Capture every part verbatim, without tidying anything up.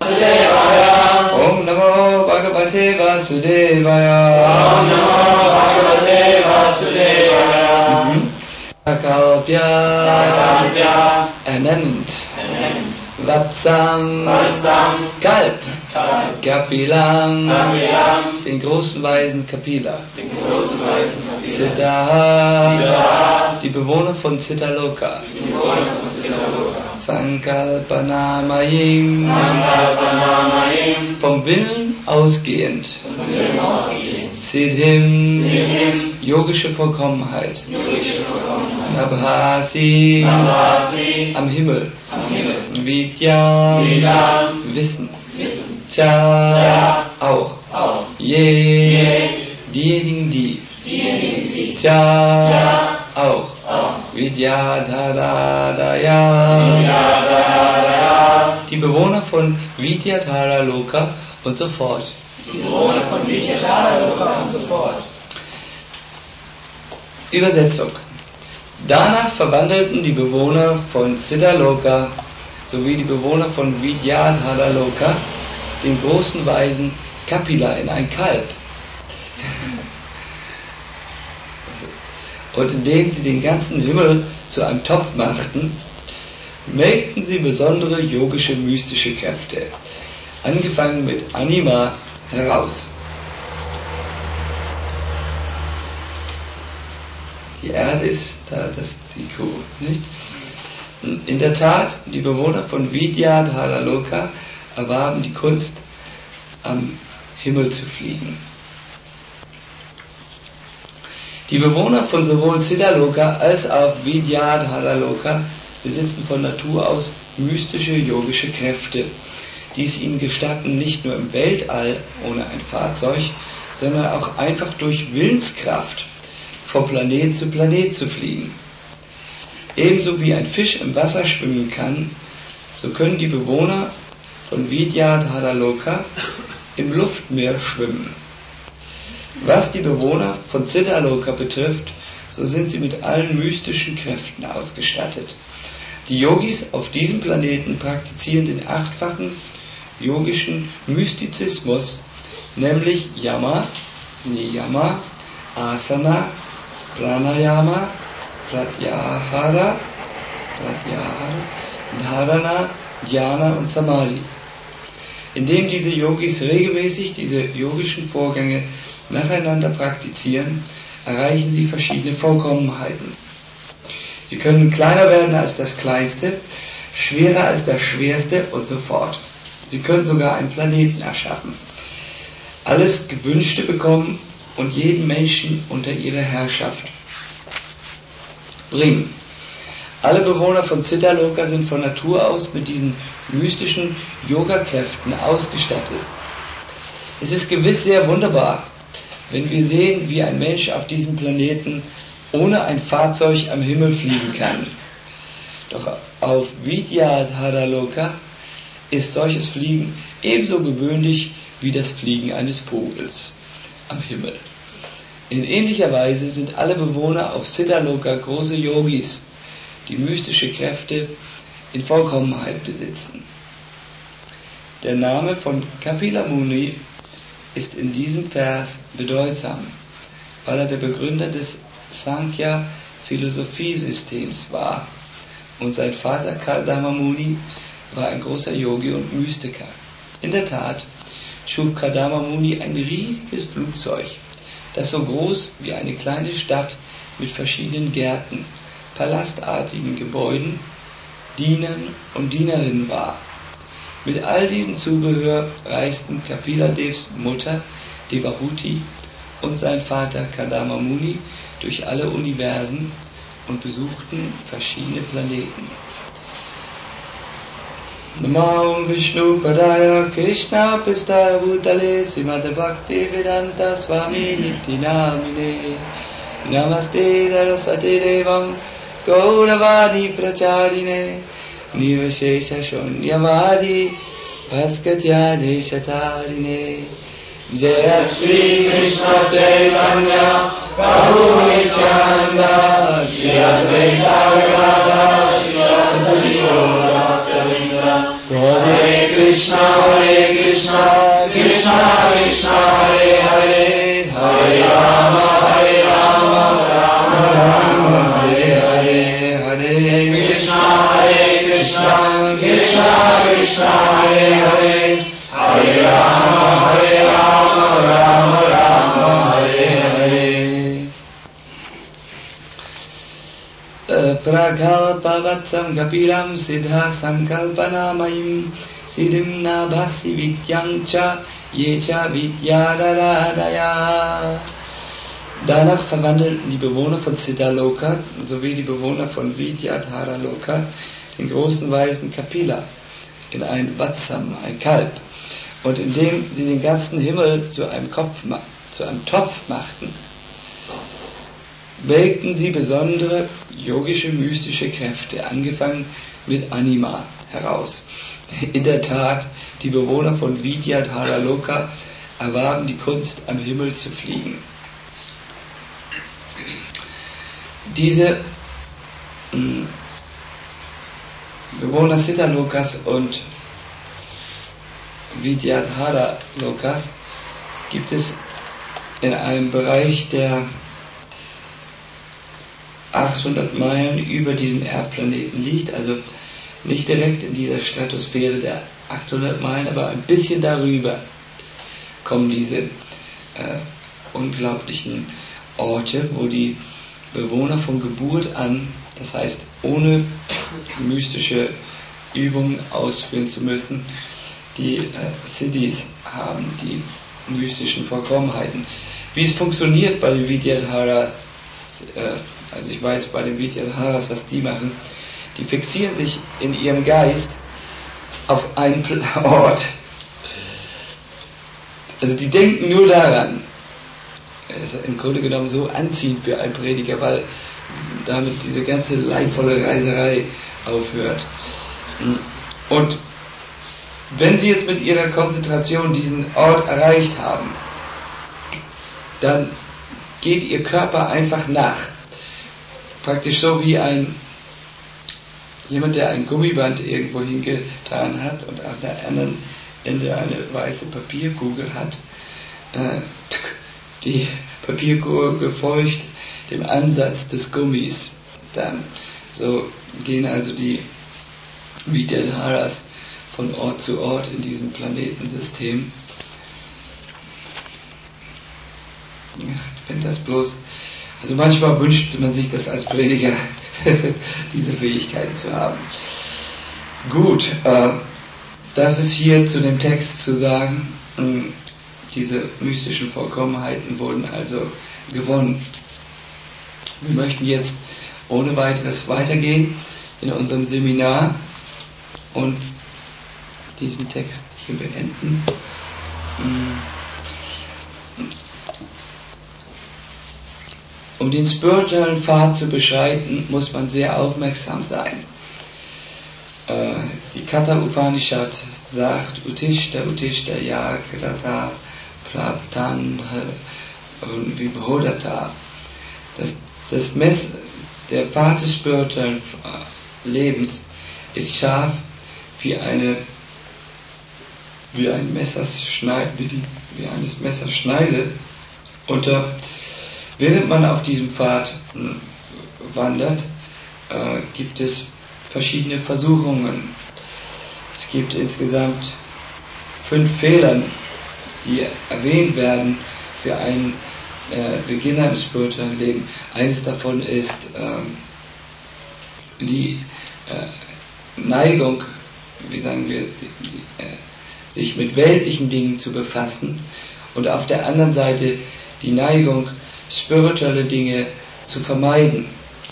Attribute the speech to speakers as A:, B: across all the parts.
A: Om Namo Bhagavate Vasudevaya.
B: Om Namo Bhagavate Vasudevaya.
A: Kalpya
B: Kalpya
A: Anand
B: Anand
A: Vatsam
B: Vatsam
A: Kalp
B: Kalp
A: Kapilam
B: Kapilam
A: den großen Weisen Kapila
B: den großen Weisen Kapila
A: Siddha
B: Siddha
A: die Bewohner von Siddhaloka
B: die Bewohner von Siddhaloka
A: Sankalpanamayim
B: Sankalpanamayim
A: vom Willen ausgehend
B: vom Willen ausgehend
A: Siddhim
B: Siddhim
A: yogische Vollkommenheit
B: yogische Vollkommenheit
A: Nabhasi
B: Nabhasi
A: am Himmel
B: am Himmel
A: Vidya
B: Vidya
A: Wissen
B: Wissen
A: Cha
B: Cha
A: auch
B: auch
A: Je
B: Je
A: diejenigen die
B: diejenigen die
A: Cha
B: Cha
A: auch
B: auch
A: Vidyadharadaya
B: Vidyadharaya
A: die Bewohner von Vidyadhara Loka und so fort.
B: die Bewohner von Vidyadharaloka und so fort.
A: Übersetzung. Danach verwandelten die Bewohner von Siddhaloka sowie die Bewohner von Vidyadharaloka den großen Weisen Kapila in ein Kalb. Und indem sie den ganzen Himmel zu einem Topf machten, melkten sie besondere yogische, mystische Kräfte, angefangen mit Anima, heraus. Die Erde ist da, das die Kuh, nicht? In der Tat, die Bewohner von Vidyadharaloka erwarben die Kunst, am Himmel zu fliegen. Die Bewohner von sowohl Siddhaloka als auch Vidyadharaloka besitzen von Natur aus mystische yogische Kräfte, die es ihnen gestatten, nicht nur im Weltall ohne ein Fahrzeug, sondern auch einfach durch Willenskraft von Planet zu Planet zu fliegen. Ebenso wie ein Fisch im Wasser schwimmen kann, so können die Bewohner von Vidyadharaloka im Luftmeer schwimmen. Was die Bewohner von Siddhaloka betrifft, so sind sie mit allen mystischen Kräften ausgestattet. Die Yogis auf diesem Planeten praktizieren den achtfachen yogischen Mystizismus, nämlich Yama, Niyama, Asana, Pranayama, Pratyahara, Pratyahara, Dharana, Dhyana und Samadhi. Indem diese Yogis regelmäßig diese yogischen Vorgänge nacheinander praktizieren, erreichen sie verschiedene Vollkommenheiten. Sie können kleiner werden als das Kleinste, schwerer als das Schwerste und so fort. Sie können sogar einen Planeten erschaffen, alles Gewünschte bekommen und jeden Menschen unter ihre Herrschaft bringen. Alle Bewohner von Siddhaloka sind von Natur aus mit diesen mystischen Yoga-Kräften ausgestattet. Es ist gewiss sehr wunderbar, wenn wir sehen, wie ein Mensch auf diesem Planeten ohne ein Fahrzeug am Himmel fliegen kann. Doch auf Vidyadharaloka ist solches Fliegen ebenso gewöhnlich wie das Fliegen eines Vogels am Himmel. In ähnlicher Weise sind alle Bewohner auf Siddhaloka große Yogis, die mystische Kräfte in Vollkommenheit besitzen. Der Name von Kapila Muni ist in diesem Vers bedeutsam, weil er der Begründer des Sankhya-Philosophiesystems war und sein Vater Kardama Muni war ein großer Yogi und Mystiker. In der Tat schuf Kardama Muni ein riesiges Flugzeug, das so groß wie eine kleine Stadt mit verschiedenen Gärten, palastartigen Gebäuden, Dienern und Dienerinnen war. Mit all diesem Zubehör reisten Kapila-Devs Mutter Devahuti und sein Vater Kardama Muni durch alle Universen und besuchten verschiedene Planeten. Namo Vishnu Padaya Krishna Pistaya Bhutale Srimad Bhakti Vedanta Swami Niti Namine Namaste Saraswati Devam Gauravani Pracharine Nivashesha Shunyavadi Bhaskatya Deshatarine Jaya Shri Krishna Chaitanya Prabhu Nityananda Shri Advaita Gadadhara Shri Vasadi Gaura Bhakta
B: Hare Krishna, Hare Krishna, Krishna Krishna, Hare Hare, Hare Rama, Hare Rama, Rama Rama, Hare Hare, Hare Krishna, Hare Krishna, Krishna Krishna, Hare Hare, Hare Rama, Hare Rama, Rama Rama, Hare Hare.
A: Prakalpavatsam Kapilam Siddha Sankalpanamayim Siddhim Nabhasi Vidyangcha Yecha Vidyaradaya. Danach verwandelten die Bewohner von Siddhaloka sowie die Bewohner von Vidyadharaloka den großen weisen Kapila in ein Vatsam, ein Kalb, und indem sie den ganzen Himmel zu einem Kopf, zu einem Topf machten, wählten sie besondere yogische, mystische Kräfte, angefangen mit Anima, heraus. In der Tat, die Bewohner von Vidyadharaloka erwarben die Kunst, am Himmel zu fliegen. Diese mh, Bewohner Siddhalokas und Vidyadharalokas gibt es in einem Bereich, der achthundert Meilen über diesem Erdplaneten liegt, also nicht direkt in dieser Stratosphäre der achthundert Meilen, aber ein bisschen darüber kommen diese äh, unglaublichen Orte, wo die Bewohner von Geburt an, das heißt ohne mystische Übungen ausführen zu müssen, die äh, Siddhis haben, die mystischen Vollkommenheiten. Wie es funktioniert bei den Vidyadharas, äh, also ich weiß bei den Vidyadharas, was die machen, die fixieren sich in ihrem Geist auf einen Ort. Also die denken nur daran. Das ist im Grunde genommen so anziehend für einen Prediger, weil damit diese ganze leidvolle Reiserei aufhört. Und wenn sie jetzt mit ihrer Konzentration diesen Ort erreicht haben, dann geht ihr Körper einfach nach. Praktisch so wie ein jemand, der ein Gummiband irgendwo hingetan hat und an der anderen Ende eine weiße Papierkugel hat. Äh, die Papierkugel folgt dem Ansatz des Gummis. Dann so gehen also die Vidyadharas von Ort zu Ort in diesem Planetensystem. Wenn das bloß, also manchmal wünscht man sich das als Prediger, diese Fähigkeiten zu haben. Gut, äh, das ist hier zu dem Text zu sagen. Diese mystischen Vollkommenheiten wurden also gewonnen. Wir möchten jetzt ohne weiteres weitergehen in unserem Seminar und diesen Text hier beenden. Um den spirituellen Pfad zu beschreiten, muss man sehr aufmerksam sein. Äh, die Katha Upanishad sagt, Utishta, Utishta, Yagrata, Praptandha und Vibhodata. Das, das Mess, der Pfad des spirituellen Lebens ist scharf wie eine wie ein Messerschneide, wie, die, wie eines Messerschneide. Und äh, während man auf diesem Pfad mh, wandert, äh, gibt es verschiedene Versuchungen. Es gibt insgesamt fünf Fehler, die erwähnt werden für einen äh, Beginner im spirituellen Leben. Eines davon ist ähm, die äh, Neigung, wie sagen wir, die, die, äh, sich mit weltlichen Dingen zu befassen, und auf der anderen Seite die Neigung, spirituelle Dinge zu vermeiden.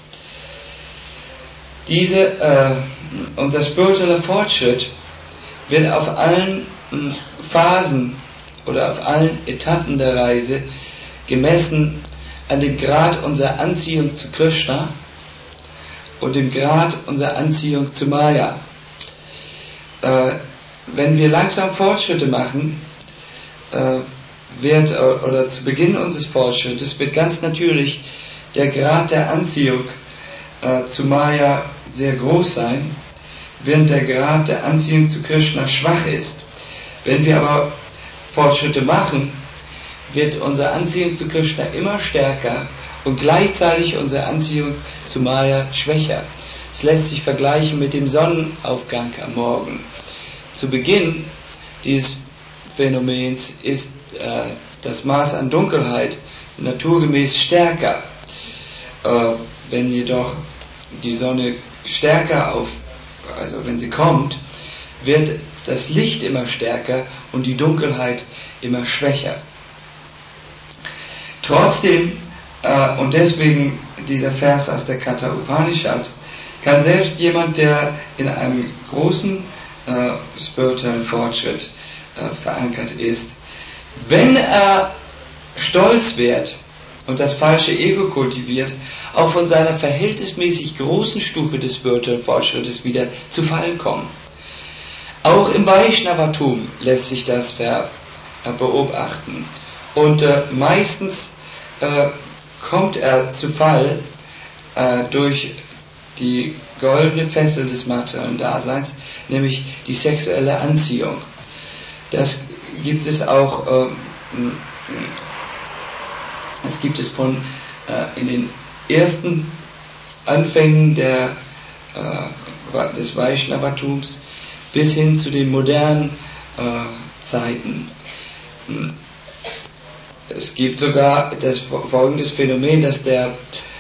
A: Diese, äh, unser spiritueller Fortschritt wird auf allen mh, Phasen oder auf allen Etappen der Reise gemessen an dem Grad unserer Anziehung zu Krishna und dem Grad unserer Anziehung zu Maya. Äh, wenn wir langsam Fortschritte machen, äh, wird, oder zu Beginn unseres Fortschrittes, wird ganz natürlich der Grad der Anziehung äh, zu Maya sehr groß sein. während der Grad der Anziehung zu Krishna schwach ist. Wenn wir aber Fortschritte machen, wird unsere Anziehung zu Krishna immer stärker und gleichzeitig unsere Anziehung zu Maya schwächer. Es lässt sich vergleichen mit dem Sonnenaufgang am Morgen. Zu Beginn dieses Phänomens ist äh, das Maß an Dunkelheit naturgemäß stärker. Äh, wenn jedoch die Sonne stärker auf, also wenn sie kommt, wird das Licht immer stärker und die Dunkelheit immer schwächer. Trotzdem, äh, und deswegen dieser Vers aus der Katha Upanishad, kann selbst jemand, der in einem großen äh, spirituellen Fortschritt äh, verankert ist, wenn er stolz wird und das falsche Ego kultiviert, auch von seiner verhältnismäßig großen Stufe des spirituellen Fortschrittes wieder zu Fall kommen. Auch im Vaishnavatum lässt sich das ver, äh, beobachten. Und äh, meistens äh, kommt er zu Fall äh, durch die goldene Fessel des materiellen Daseins, nämlich die sexuelle Anziehung. Das gibt es auch, äh, das gibt es von äh, in den ersten Anfängen der, äh, des Vaishnavatums bis hin zu den modernen äh, Zeiten. Es gibt sogar das folgendes Phänomen, dass der,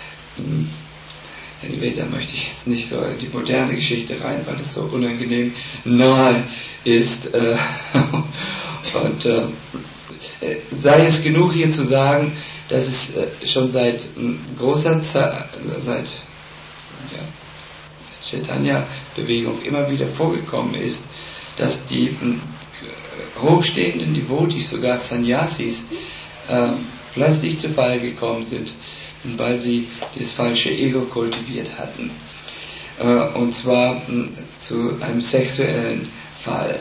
A: da möchte ich jetzt nicht so in die moderne Geschichte rein, weil das so unangenehm nahe ist. Äh, und äh, sei es genug hier zu sagen, dass es äh, schon seit äh, großer Zeit, seit ja, der Chaitanya-Bewegung immer wieder vorgekommen ist, dass die äh, hochstehenden Devotis, sogar Sannyasis, äh, plötzlich zu Fall gekommen sind, weil sie das falsche Ego kultiviert hatten. Äh, und zwar äh, zu einem sexuellen Fall.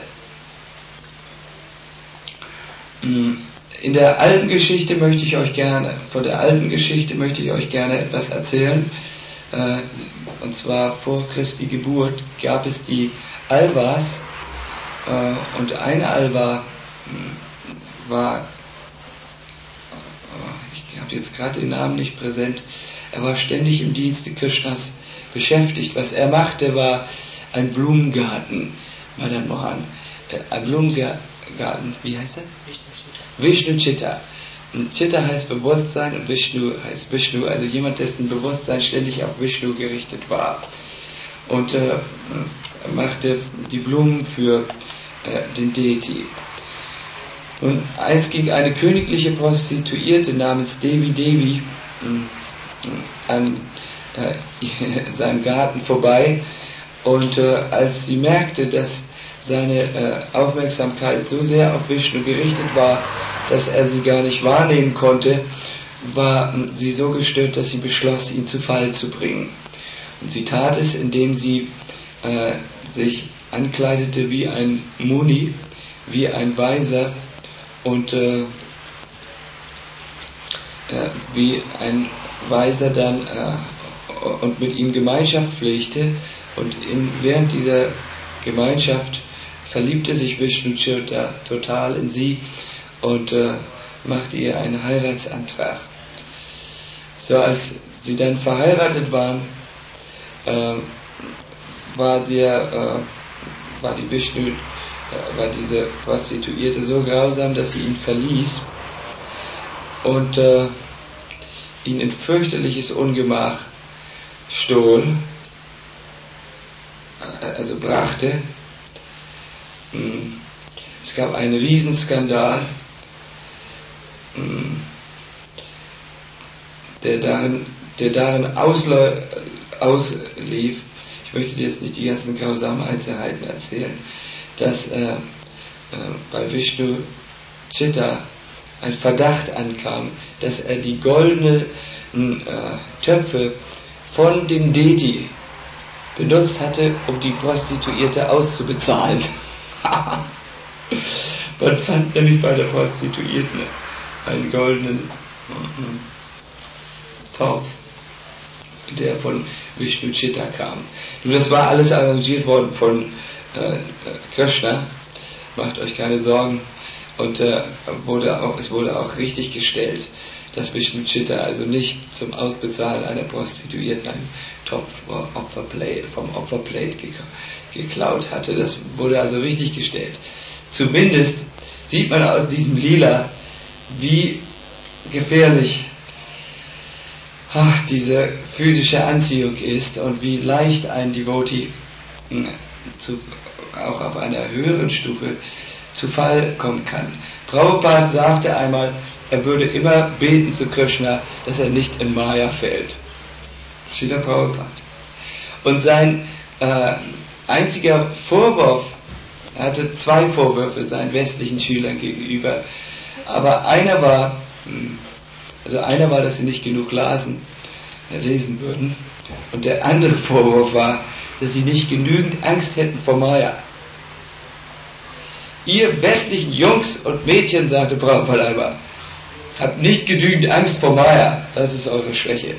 A: In der alten Geschichte möchte ich euch gerne, von der alten Geschichte möchte ich euch gerne etwas erzählen. Äh, und zwar vor Christi Geburt gab es die Alvas, äh, und eine Alva war, ich habe jetzt gerade den Namen nicht präsent, er war ständig im Dienste Krishnas beschäftigt. Was er machte, war ein Blumengarten, Madan Mohan, äh, ein Blumengarten, wie heißt er? Vishnu Chitta. Und Chitta heißt Bewusstsein und Vishnu heißt Vishnu, also jemand, dessen Bewusstsein ständig auf Vishnu gerichtet war. Und äh, machte die Blumen für äh, den Deity. Und eins ging eine königliche Prostituierte namens Devi Devi äh, an äh, seinem Garten vorbei, und äh, als sie merkte, dass seine äh, Aufmerksamkeit so sehr auf Vishnu gerichtet war, dass er sie gar nicht wahrnehmen konnte, war äh, sie so gestört, dass sie beschloss, ihn zu Fall zu bringen. Und sie tat es, indem sie äh, sich ankleidete wie ein Muni, wie ein Weiser, und äh, äh, wie ein Weiser dann äh, und mit ihm Gemeinschaft pflegte, und in, während dieser Gemeinschaft verliebte sich Vishnu Chitta total in sie und äh, machte ihr einen Heiratsantrag. So, als sie dann verheiratet waren, äh, war der, äh, war die Vishnu, äh, war diese Prostituierte so grausam, dass sie ihn verließ und äh, ihn in fürchterliches Ungemach stohl, also brachte. Es gab einen Riesenskandal, der darin, der darin ausläu- auslief. Ich möchte dir jetzt nicht die ganzen grausamen Einzelheiten erzählen, dass äh, äh, bei Vishnu Chitta ein Verdacht ankam, dass er die goldenen äh, Töpfe von dem Deity benutzt hatte, um die Prostituierte auszubezahlen. Man fand nämlich bei der Prostituierten einen goldenen Topf der von Vishnu Chitta kam. Nun, das war alles arrangiert worden von äh, Krishna, macht euch keine Sorgen, und äh, wurde auch, es wurde auch richtig gestellt, dass Vishnu Chitta also nicht zum Ausbezahlen einer Prostituierten einen Topf Opferplate, vom Opferplate geklaut hatte. Das wurde also richtig gestellt. Zumindest sieht man aus diesem Lila, wie gefährlich ach, diese physische Anziehung ist und wie leicht ein Devotee zu, auch auf einer höheren Stufe zu Fall kommen kann. Prabhupada sagte einmal, er würde immer beten zu Krishna, dass er nicht in Maya fällt. Srila Prabhupada. Und sein äh, einziger Vorwurf, er hatte zwei Vorwürfe seinen westlichen Schülern gegenüber, aber einer war, also einer war, dass sie nicht genug lasen, lesen würden, und der andere Vorwurf war, dass sie nicht genügend Angst hätten vor Maya. Ihr westlichen Jungs und Mädchen, sagte Prabhupada einmal, habt nicht genügend Angst vor Maya, das ist eure Schwäche.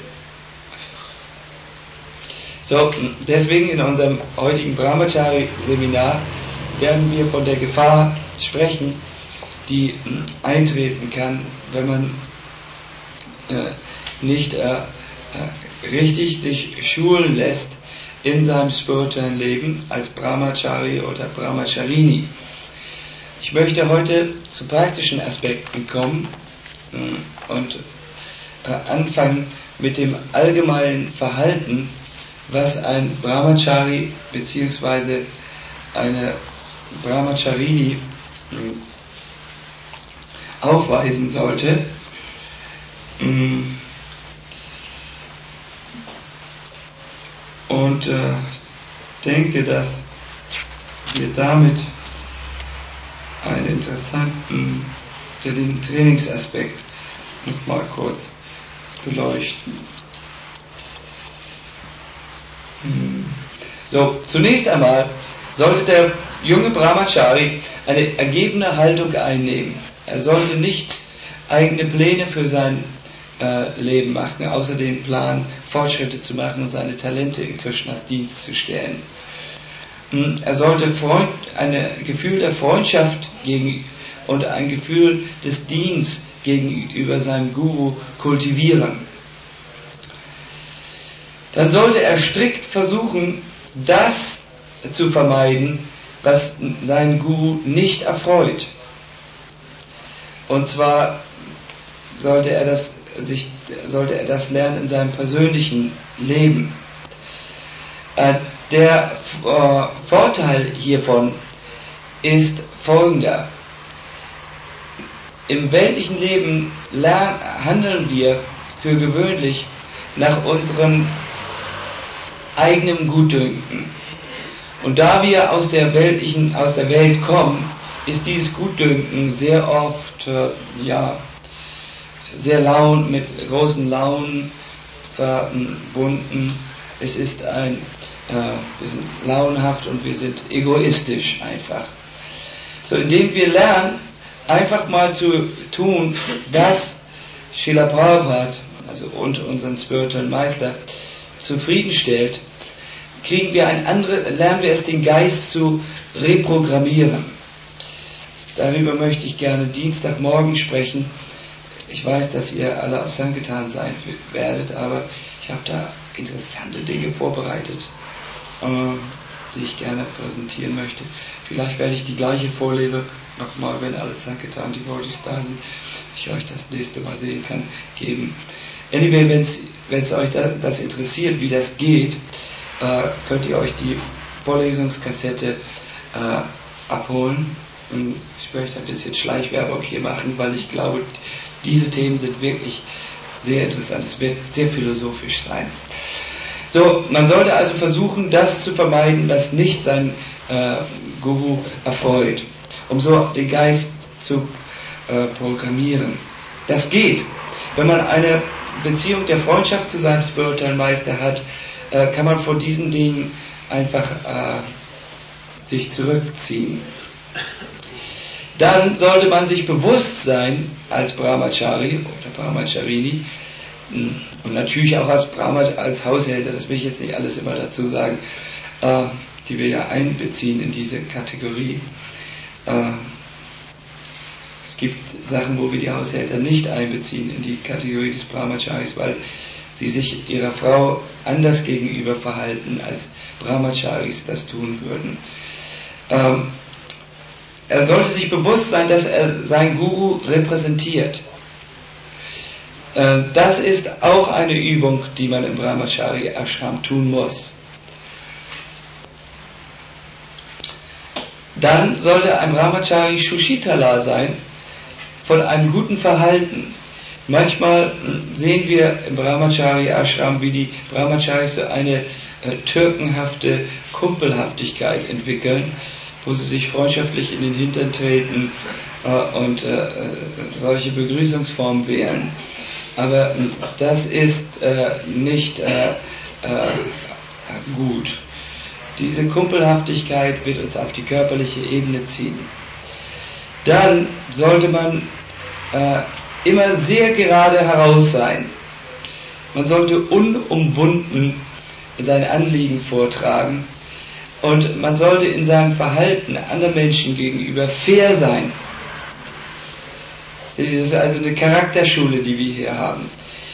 A: So, deswegen in unserem heutigen Brahmachari-Seminar werden wir von der Gefahr sprechen, die eintreten kann, wenn man äh, nicht äh, äh, richtig sich schulen lässt in seinem spirituellen Leben als Brahmachari oder Brahmacharini. Ich möchte heute zu praktischen Aspekten kommen äh, und äh, anfangen mit dem allgemeinen Verhalten, was ein Brahmachari bzw. eine Brahmacharini aufweisen sollte. Und äh, denke, dass wir damit einen interessanten, den Trainingsaspekt nochmal kurz beleuchten. So, zunächst einmal sollte der junge Brahmachari eine ergebene Haltung einnehmen. Er sollte nicht eigene Pläne für sein äh, Leben machen, außer den Plan, Fortschritte zu machen und seine Talente in Krishnas Dienst zu stellen. Er sollte Freund, ein Gefühl der Freundschaft gegen, und ein Gefühl des Dienstes gegenüber seinem Guru kultivieren. Dann sollte er strikt versuchen, das zu vermeiden, was seinen Guru nicht erfreut. Und zwar sollte er das, sich, sollte er das lernen in seinem persönlichen Leben. Äh, der äh, Vorteil hiervon ist folgender. Im weltlichen Leben lernen, handeln wir für gewöhnlich nach unserem eigenen Gutdünken. Und da wir aus der weltlichen, aus der Welt kommen, ist dieses Gutdünken sehr oft, äh, ja, sehr laun, mit großen Launen verbunden. Es ist ein, äh, wir sind launenhaft und wir sind egoistisch einfach. So, indem wir lernen, einfach mal zu tun, was Srila Prabhupada, also und unseren spirituellen Meister, zufriedenstellt, kriegen wir ein andere, lernen wir es, den Geist zu reprogrammieren. Darüber möchte ich gerne Dienstagmorgen sprechen. Ich weiß, dass ihr alle auf Sankirtan sein werdet, aber ich habe da interessante Dinge vorbereitet, äh, die ich gerne präsentieren möchte. Vielleicht werde ich die gleiche Vorlesung nochmal, wenn alle Sankirtan Devotees da sind, ich euch das nächste Mal sehen kann, geben. Anyway, wenn es euch das, das interessiert, wie das geht, äh, könnt ihr euch die Vorlesungskassette äh, abholen. Und ich möchte ein bisschen Schleichwerbung hier machen, weil ich glaube, diese Themen sind wirklich sehr interessant. Es wird sehr philosophisch sein. So, man sollte also versuchen, das zu vermeiden, was nicht sein äh, Guru erfreut, um so den Geist zu äh, programmieren. Das geht. Wenn man eine Beziehung der Freundschaft zu seinem spirituellen Meister hat, äh, kann man von diesen Dingen einfach äh, sich zurückziehen. Dann sollte man sich bewusst sein, als Brahmachari oder Brahmacharini, und natürlich auch als Brahma, als Haushälter, das will ich jetzt nicht alles immer dazu sagen, äh, die wir ja einbeziehen in diese Kategorie. Äh, es gibt Sachen, wo wir die Haushälter nicht einbeziehen in die Kategorie des Brahmacharis, weil sie sich ihrer Frau anders gegenüber verhalten, als Brahmacharis das tun würden. Ähm, er sollte sich bewusst sein, dass er seinen Guru repräsentiert. Äh, das ist auch eine Übung, die man im Brahmachari Ashram tun muss. Dann sollte ein Brahmachari Shushitala sein, von einem guten Verhalten. Manchmal sehen wir im Brahmachari Ashram, wie die Brahmacharis so eine äh, türkenhafte Kumpelhaftigkeit entwickeln, wo sie sich freundschaftlich in den Hintern treten äh, und äh, solche Begrüßungsformen wählen. Aber äh, das ist äh, nicht äh, äh, gut. Diese Kumpelhaftigkeit wird uns auf die körperliche Ebene ziehen. Dann sollte man äh, immer sehr gerade heraus sein. Man sollte unumwunden sein Anliegen vortragen und man sollte in seinem Verhalten anderen Menschen gegenüber fair sein. Das ist also eine Charakterschule, die wir hier haben.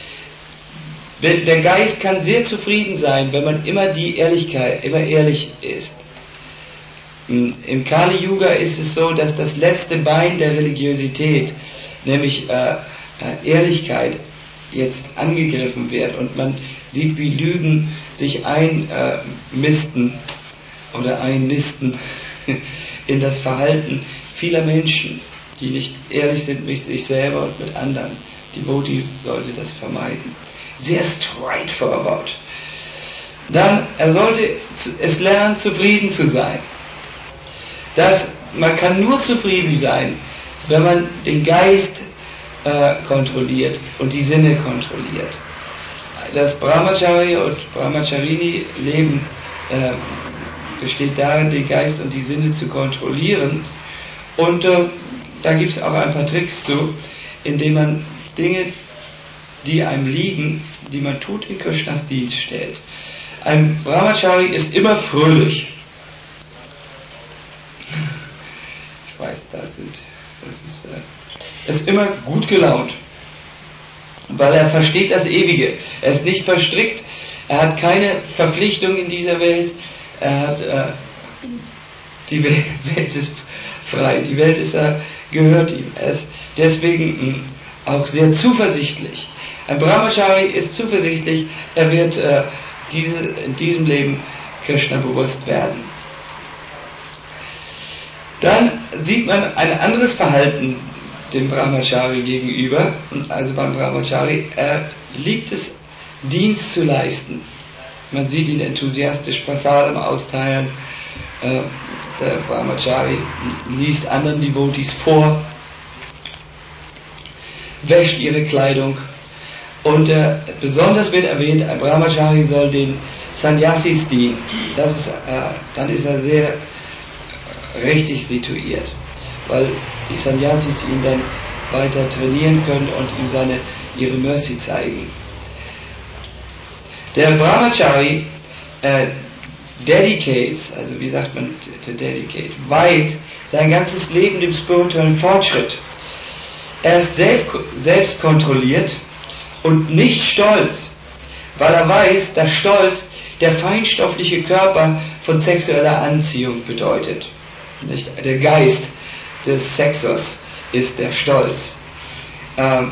A: Der Geist kann sehr zufrieden sein, wenn man immer die Ehrlichkeit, immer ehrlich ist. Im Kali Yuga ist es so, dass das letzte Bein der Religiosität, nämlich äh, Ehrlichkeit, jetzt angegriffen wird und man sieht, wie Lügen sich einmisten äh, oder einnisten in das Verhalten vieler Menschen, die nicht ehrlich sind mit sich selber und mit anderen. Die Devotee sollte das vermeiden. Sehr straightforward. Dann, er sollte es lernen, zufrieden zu sein. Das, man kann nur zufrieden sein, wenn man den Geist äh, kontrolliert und die Sinne kontrolliert. Das Brahmachari und Brahmacharini Leben äh, besteht darin, den Geist und die Sinne zu kontrollieren. Und äh, da gibt es auch ein paar Tricks zu, indem man Dinge, die einem liegen, die man tut, in Krishnas Dienst stellt. Ein Brahmachari ist immer fröhlich. Ich weiß, da sind, das ist, äh, ist immer gut gelaunt, weil er versteht das Ewige. Er ist nicht verstrickt, er hat keine Verpflichtung in dieser Welt, er hat, äh, die Welt, Welt ist frei, die Welt ist, äh, gehört ihm. Er ist deswegen mh, auch sehr zuversichtlich. Ein Brahmachari ist zuversichtlich, er wird äh, diese, in diesem Leben Krishna bewusst werden. Dann sieht man ein anderes Verhalten dem Brahmachari gegenüber, also beim Brahmachari, er liebt es, Dienst zu leisten. Man sieht ihn enthusiastisch Prasadam austeilen, äh, der Brahmachari liest anderen Devotees vor, wäscht ihre Kleidung. Und äh, besonders wird erwähnt, ein Brahmachari soll den Sannyasis dienen. Das ist, äh, dann ist er sehr richtig situiert, weil die Sannyasis ihn dann weiter trainieren können und ihm seine, ihre Mercy zeigen. Der Brahmachari äh, dedicates, also wie sagt man to dedicate, weiht sein ganzes Leben dem spirituellen Fortschritt. Er ist selbst, selbst kontrolliert und nicht stolz, weil er weiß, dass Stolz der feinstoffliche Körper von sexueller Anziehung bedeutet. Nicht? Der Geist des Sexus ist der Stolz. Ähm,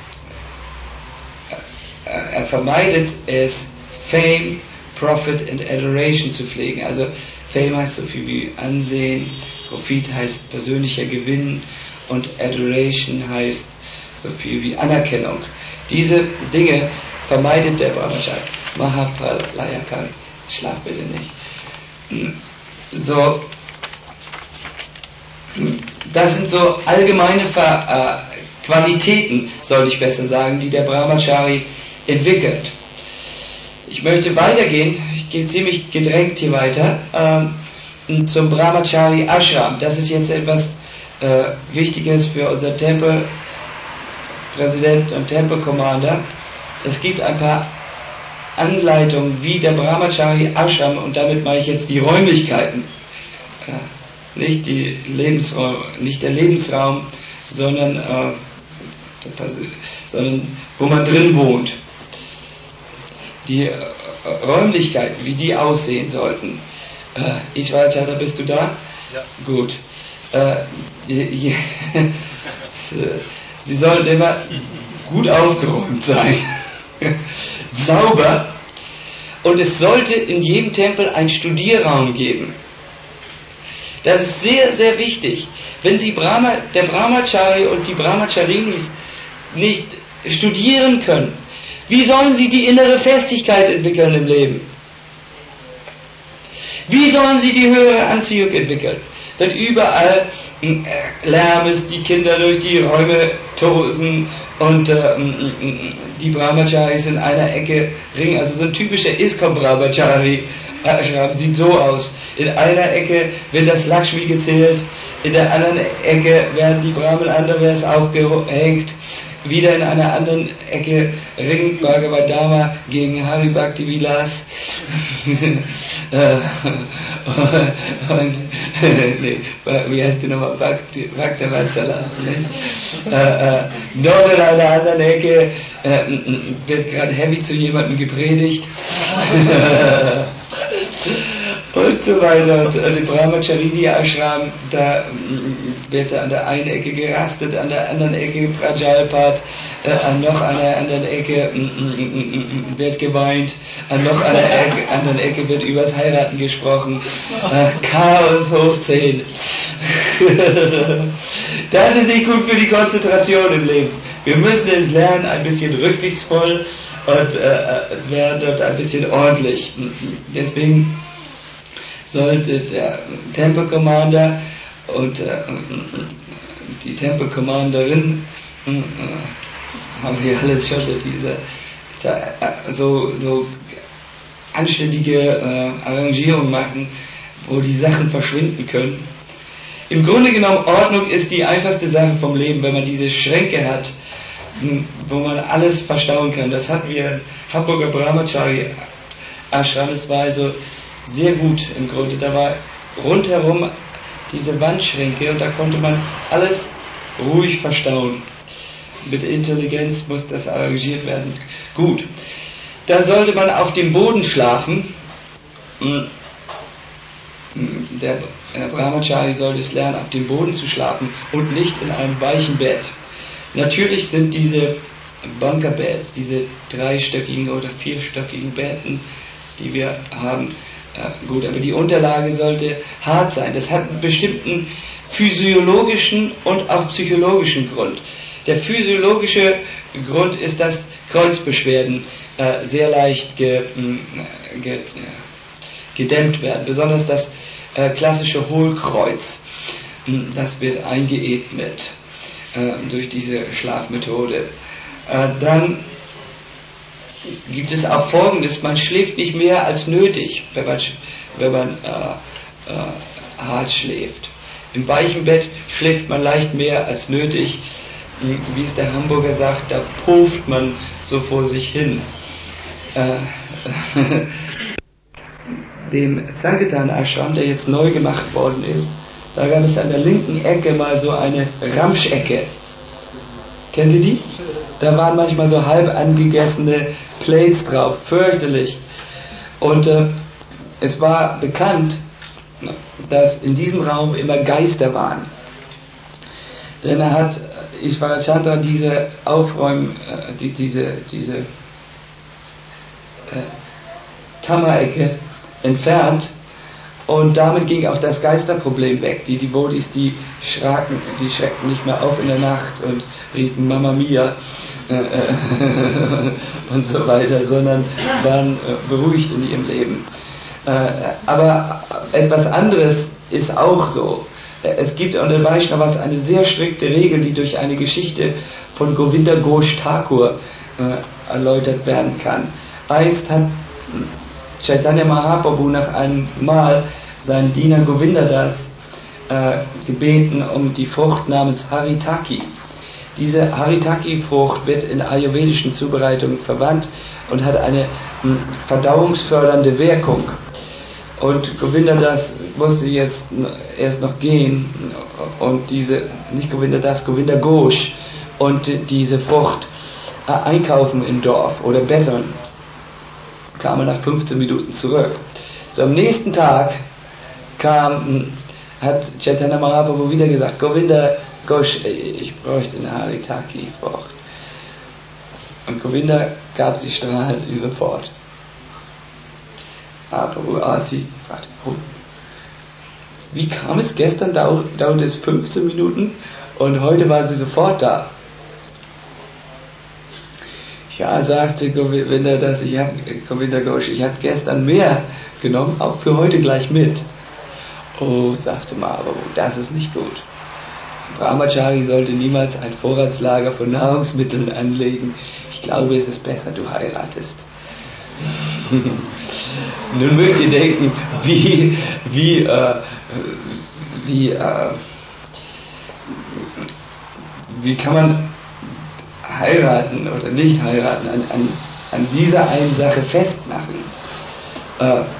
A: er vermeidet es, Fame, Profit and Adoration zu pflegen. Also Fame heißt so viel wie Ansehen, Profit heißt persönlicher Gewinn und Adoration heißt so viel wie Anerkennung. Diese Dinge vermeidet der Brahmachari. Mahapalayakari, schlaf bitte nicht. So, das sind so allgemeine Ver, äh, Qualitäten, sollte ich besser sagen, die der Brahmachari entwickelt. Ich möchte weitergehen, ich gehe ziemlich gedrängt hier weiter, ähm, zum Brahmachari Ashram. Das ist jetzt etwas äh, Wichtiges für unser Tempelpräsident und Tempelcommander. es gibt ein paar Anleitungen, wie der Brahmachari Ashram, und damit meine ich jetzt die Räumlichkeiten, äh, nicht, die Lebensraum, nicht der Lebensraum, sondern, äh, sondern wo man drin wohnt. Die äh, Räumlichkeiten, wie die aussehen sollten. Äh, ich weiß, ja, da bist du da? Ja. Gut. Äh, die, die, sie sollten immer gut aufgeräumt sein. Sauber. Und es sollte in jedem Tempel einen Studierraum geben. Das ist sehr, sehr wichtig. Wenn die Brahma, der Brahmachari und die Brahmacharinis nicht studieren können, wie sollen sie die innere Festigkeit entwickeln im Leben? Wie sollen sie die höhere Anziehung entwickeln? Wenn überall Lärm ist, die Kinder durch die Räume tosen und äh, die Brahmacharis in einer Ecke ringen. Also so ein typischer ISKCON Brahmachari Ashram sieht so aus. In einer Ecke wird das Lakshmi gezählt, in der anderen Ecke werden die Brahman Underwears aufgehängt, wieder in einer anderen Ecke ringt Bhagavad Dharma gegen Hari Bhakti Vilas. Und, nee, wie heißt die nochmal? Bhakti Vatsala. Ne? Äh, äh, dort in einer anderen Ecke äh, wird gerade heavy zu jemandem gepredigt. Und so weiter. Und die Brahmacharini Ashram, da wird an der einen Ecke gerastet, an der anderen Ecke Prajalpat, äh, an noch einer anderen Ecke mm, wird geweint, an noch einer Ecke, anderen Ecke wird übers Heiraten gesprochen. Äh, Chaos hoch zehn. Das ist nicht gut für die Konzentration im Leben. Wir müssen es lernen, ein bisschen rücksichtsvoll und äh, werden dort ein bisschen ordentlich. Deswegen sollte der Temple Commander und äh, die Temple Commanderin, äh, haben wir alles schon diese äh, so, so anständige äh, Arrangierungen machen, wo die Sachen verschwinden können. Im Grunde genommen, Ordnung ist die einfachste Sache vom Leben, wenn man diese Schränke hat, wo man alles verstauen kann. Das hatten wir in Hamburger Brahmachari Ashram, das war also sehr gut im Grunde. Da war rundherum diese Wandschränke und da konnte man alles ruhig verstauen. Mit Intelligenz muss das arrangiert werden. Gut. Dann sollte man auf dem Boden schlafen. Der Brahmachari sollte es lernen, auf dem Boden zu schlafen und nicht in einem weichen Bett. Natürlich sind diese Bunkerbeds, diese dreistöckigen oder vierstöckigen Betten, die wir haben, äh, gut, aber die Unterlage sollte hart sein. Das hat einen bestimmten physiologischen und auch psychologischen Grund. Der physiologische Grund ist, dass Kreuzbeschwerden äh, sehr leicht ge, ge, gedämmt werden, besonders das äh, klassische Hohlkreuz. Das wird eingeebnet äh, durch diese Schlafmethode. Äh, dann gibt es auch Folgendes: Man schläft nicht mehr als nötig, wenn man, wenn man äh, äh, hart schläft. Im weichen Bett schläft man leicht mehr als nötig. Wie es der Hamburger sagt, da pufft man so vor sich hin. Äh, dem Sankirtan Ashram, der jetzt neu gemacht worden ist, da gab es an der linken Ecke mal so eine Ramschecke. Kennt ihr die? Da waren manchmal so halb angegessene Plates drauf, fürchterlich. Und äh, es war bekannt, dass in diesem Raum immer Geister waren. Denn er hat Ishvarachandra diese Aufräumen, äh, die, diese, diese äh, Tama-Ecke entfernt und damit ging auch das Geisterproblem weg. Die Devotis, die schraken, die schreckten nicht mehr auf in der Nacht und riefen Mamma Mia äh, äh, und so weiter, sondern waren äh, beruhigt in ihrem Leben. Äh, aber etwas anderes ist auch so. Es gibt unter Vaishnavas eine sehr strikte Regel, die durch eine Geschichte von Govinda Ghosh Thakur äh, erläutert werden kann. Einst hat Chaitanya Mahaprabhu nach einem Mal seinen Diener Govindadas äh, gebeten um die Frucht namens Haritaki. Diese Haritaki-Frucht wird in ayurvedischen Zubereitungen verwandt und hat eine mh, verdauungsfördernde Wirkung. Und Govinda Das musste jetzt erst noch gehen und diese, nicht Govinda Das, Govinda Ghosh und diese Frucht äh, einkaufen im Dorf oder betteln. Kam er nach fünfzehn Minuten zurück. So am nächsten Tag kam, hat Chaitanya Mahaprabhu wieder gesagt, Govinda Ghosh, ich bräuchte eine Haritaki-Frucht. Und Govinda gab sie strahlend ihm sofort. Mahaprabhu aß sie, fragte, oh, wie kam es? Gestern dauerte dauert es fünfzehn Minuten und heute war sie sofort da. Ja, sagte Govinda Das, ich habe Govinda Ghosh, ich hatte gestern mehr genommen, auch für heute gleich mit. Oh, sagte Mahaprabhu, das ist nicht gut. Ein Brahmachari sollte niemals ein Vorratslager von Nahrungsmitteln anlegen. Ich glaube, es ist besser, du heiratest. Nun mögt ihr denken, wie, wie, äh, wie, äh, wie kann man heiraten oder nicht heiraten an, an, an dieser einen Sache festmachen? Äh, äh,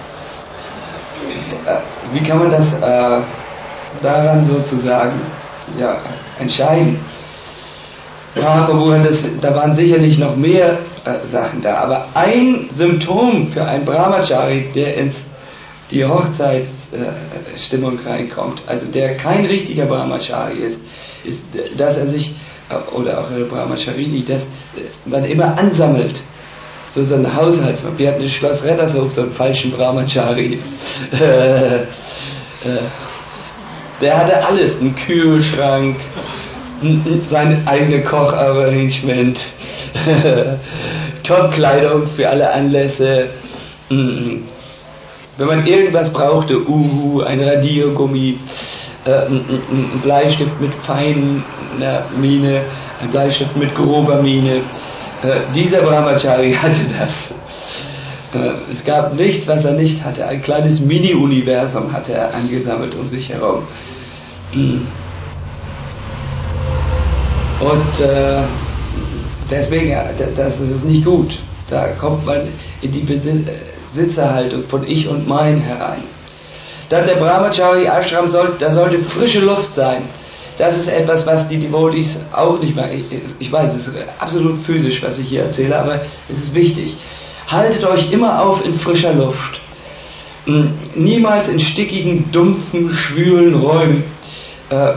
A: wie kann man das äh, daran sozusagen ja, entscheiden? Mahaprabhu hat das, da waren sicherlich noch mehr äh, Sachen da, aber ein Symptom für einen Brahmachari, der ins die Hochzeitsstimmung äh, reinkommt, also der kein richtiger Brahmachari ist, ist, dass er sich, äh, oder auch eine Brahmacharini, dass äh, man immer ansammelt, so so ein Haushaltsmann. Wir hatten in Schloss Rettershof so einen falschen Brahmachari. äh, äh, der hatte alles, einen Kühlschrank, sein eigenes Kocharrangement, Top-Kleidung für alle Anlässe. Wenn man irgendwas brauchte, Uhu, ein Radiergummi, äh, ein Bleistift mit feiner Mine, ein Bleistift mit grober Mine. Äh, dieser Brahmachari hatte das. Äh, es gab nichts, was er nicht hatte. Ein kleines Mini-Universum hatte er angesammelt um sich herum. Und äh, deswegen, das ist nicht gut. Da kommt man in die Besitzerhaltung von Ich und Mein herein. Dann der Brahmachari Ashram, soll, da sollte frische Luft sein. Das ist etwas, was die Devotees auch nicht mehr, ich, ich weiß, es ist absolut physisch, was ich hier erzähle, aber es ist wichtig. Haltet euch immer auf in frischer Luft. Niemals in stickigen, dumpfen, schwülen Räumen, äh,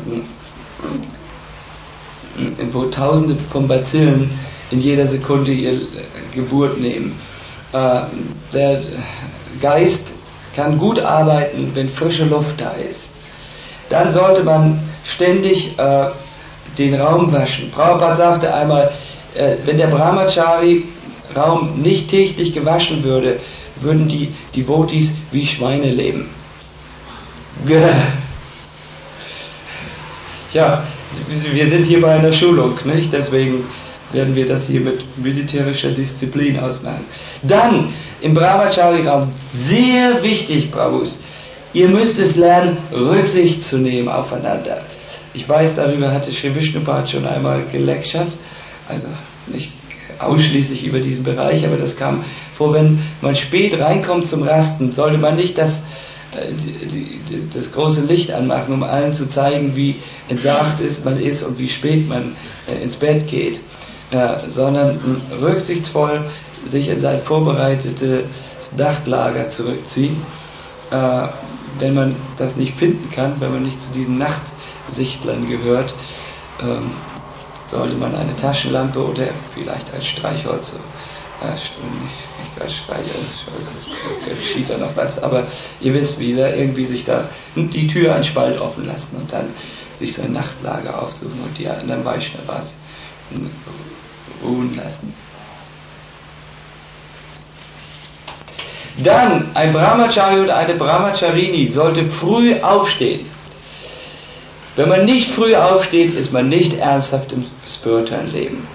A: wo Tausende von Bazillen in jeder Sekunde ihr Geburt nehmen. Äh, der Geist kann gut arbeiten, wenn frische Luft da ist. Dann sollte man ständig äh, den Raum waschen. Prabhupada sagte einmal, äh, wenn der Brahmachari-Raum nicht täglich gewaschen würde, würden die Devotees wie Schweine leben. Ja, wir sind hier bei einer Schulung, nicht? Deswegen werden wir das hier mit militärischer Disziplin ausmachen. Dann, im Brahmachari-Raum, sehr wichtig, Prabhus, ihr müsst es lernen, Rücksicht zu nehmen aufeinander. Ich weiß, darüber hatte Sri Vishnupad schon einmal gelectured, also nicht ausschließlich über diesen Bereich, aber das kam vor, wenn man spät reinkommt zum Rasten, sollte man nicht das, äh, die, die, das große Licht anmachen, um allen zu zeigen, wie entsagt ist, man ist und wie spät man äh, ins Bett geht, äh, sondern äh, rücksichtsvoll sich in sein vorbereitetes Nachtlager zurückziehen. Äh, wenn man das nicht finden kann, wenn man nicht zu diesen Nachtsichtlern gehört, ähm, sollte man eine Taschenlampe oder vielleicht ein Streichholz, äh, nicht gerade Streichholz, geschieht da noch was, aber ihr wisst wieder, irgendwie sich da die Tür einen Spalt offen lassen und dann sich sein Nachtlager aufsuchen und die anderen Vaishnavas ruhen lassen. Dann, ein Brahmachari oder eine Brahmacharini sollte früh aufstehen. Wenn man nicht früh aufsteht, ist man nicht ernsthaft im spirituellen Leben.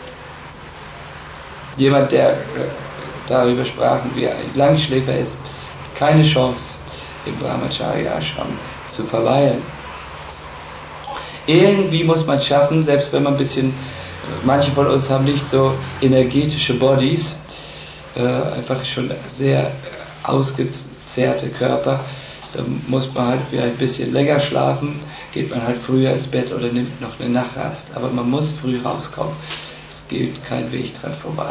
A: Jemand, der darüber sprachen, wie ein Langschläfer ist, keine Chance, im Brahmachari Ashram zu verweilen. irgendwie muss man schaffen, selbst wenn man ein bisschen, manche von uns haben nicht so energetische Bodies, äh, einfach schon sehr ausgezehrte Körper, da muss man halt wieder ein bisschen länger schlafen, geht man halt früher ins Bett oder nimmt noch eine Nachtrast, aber man muss früh rauskommen, es geht kein Weg dran vorbei.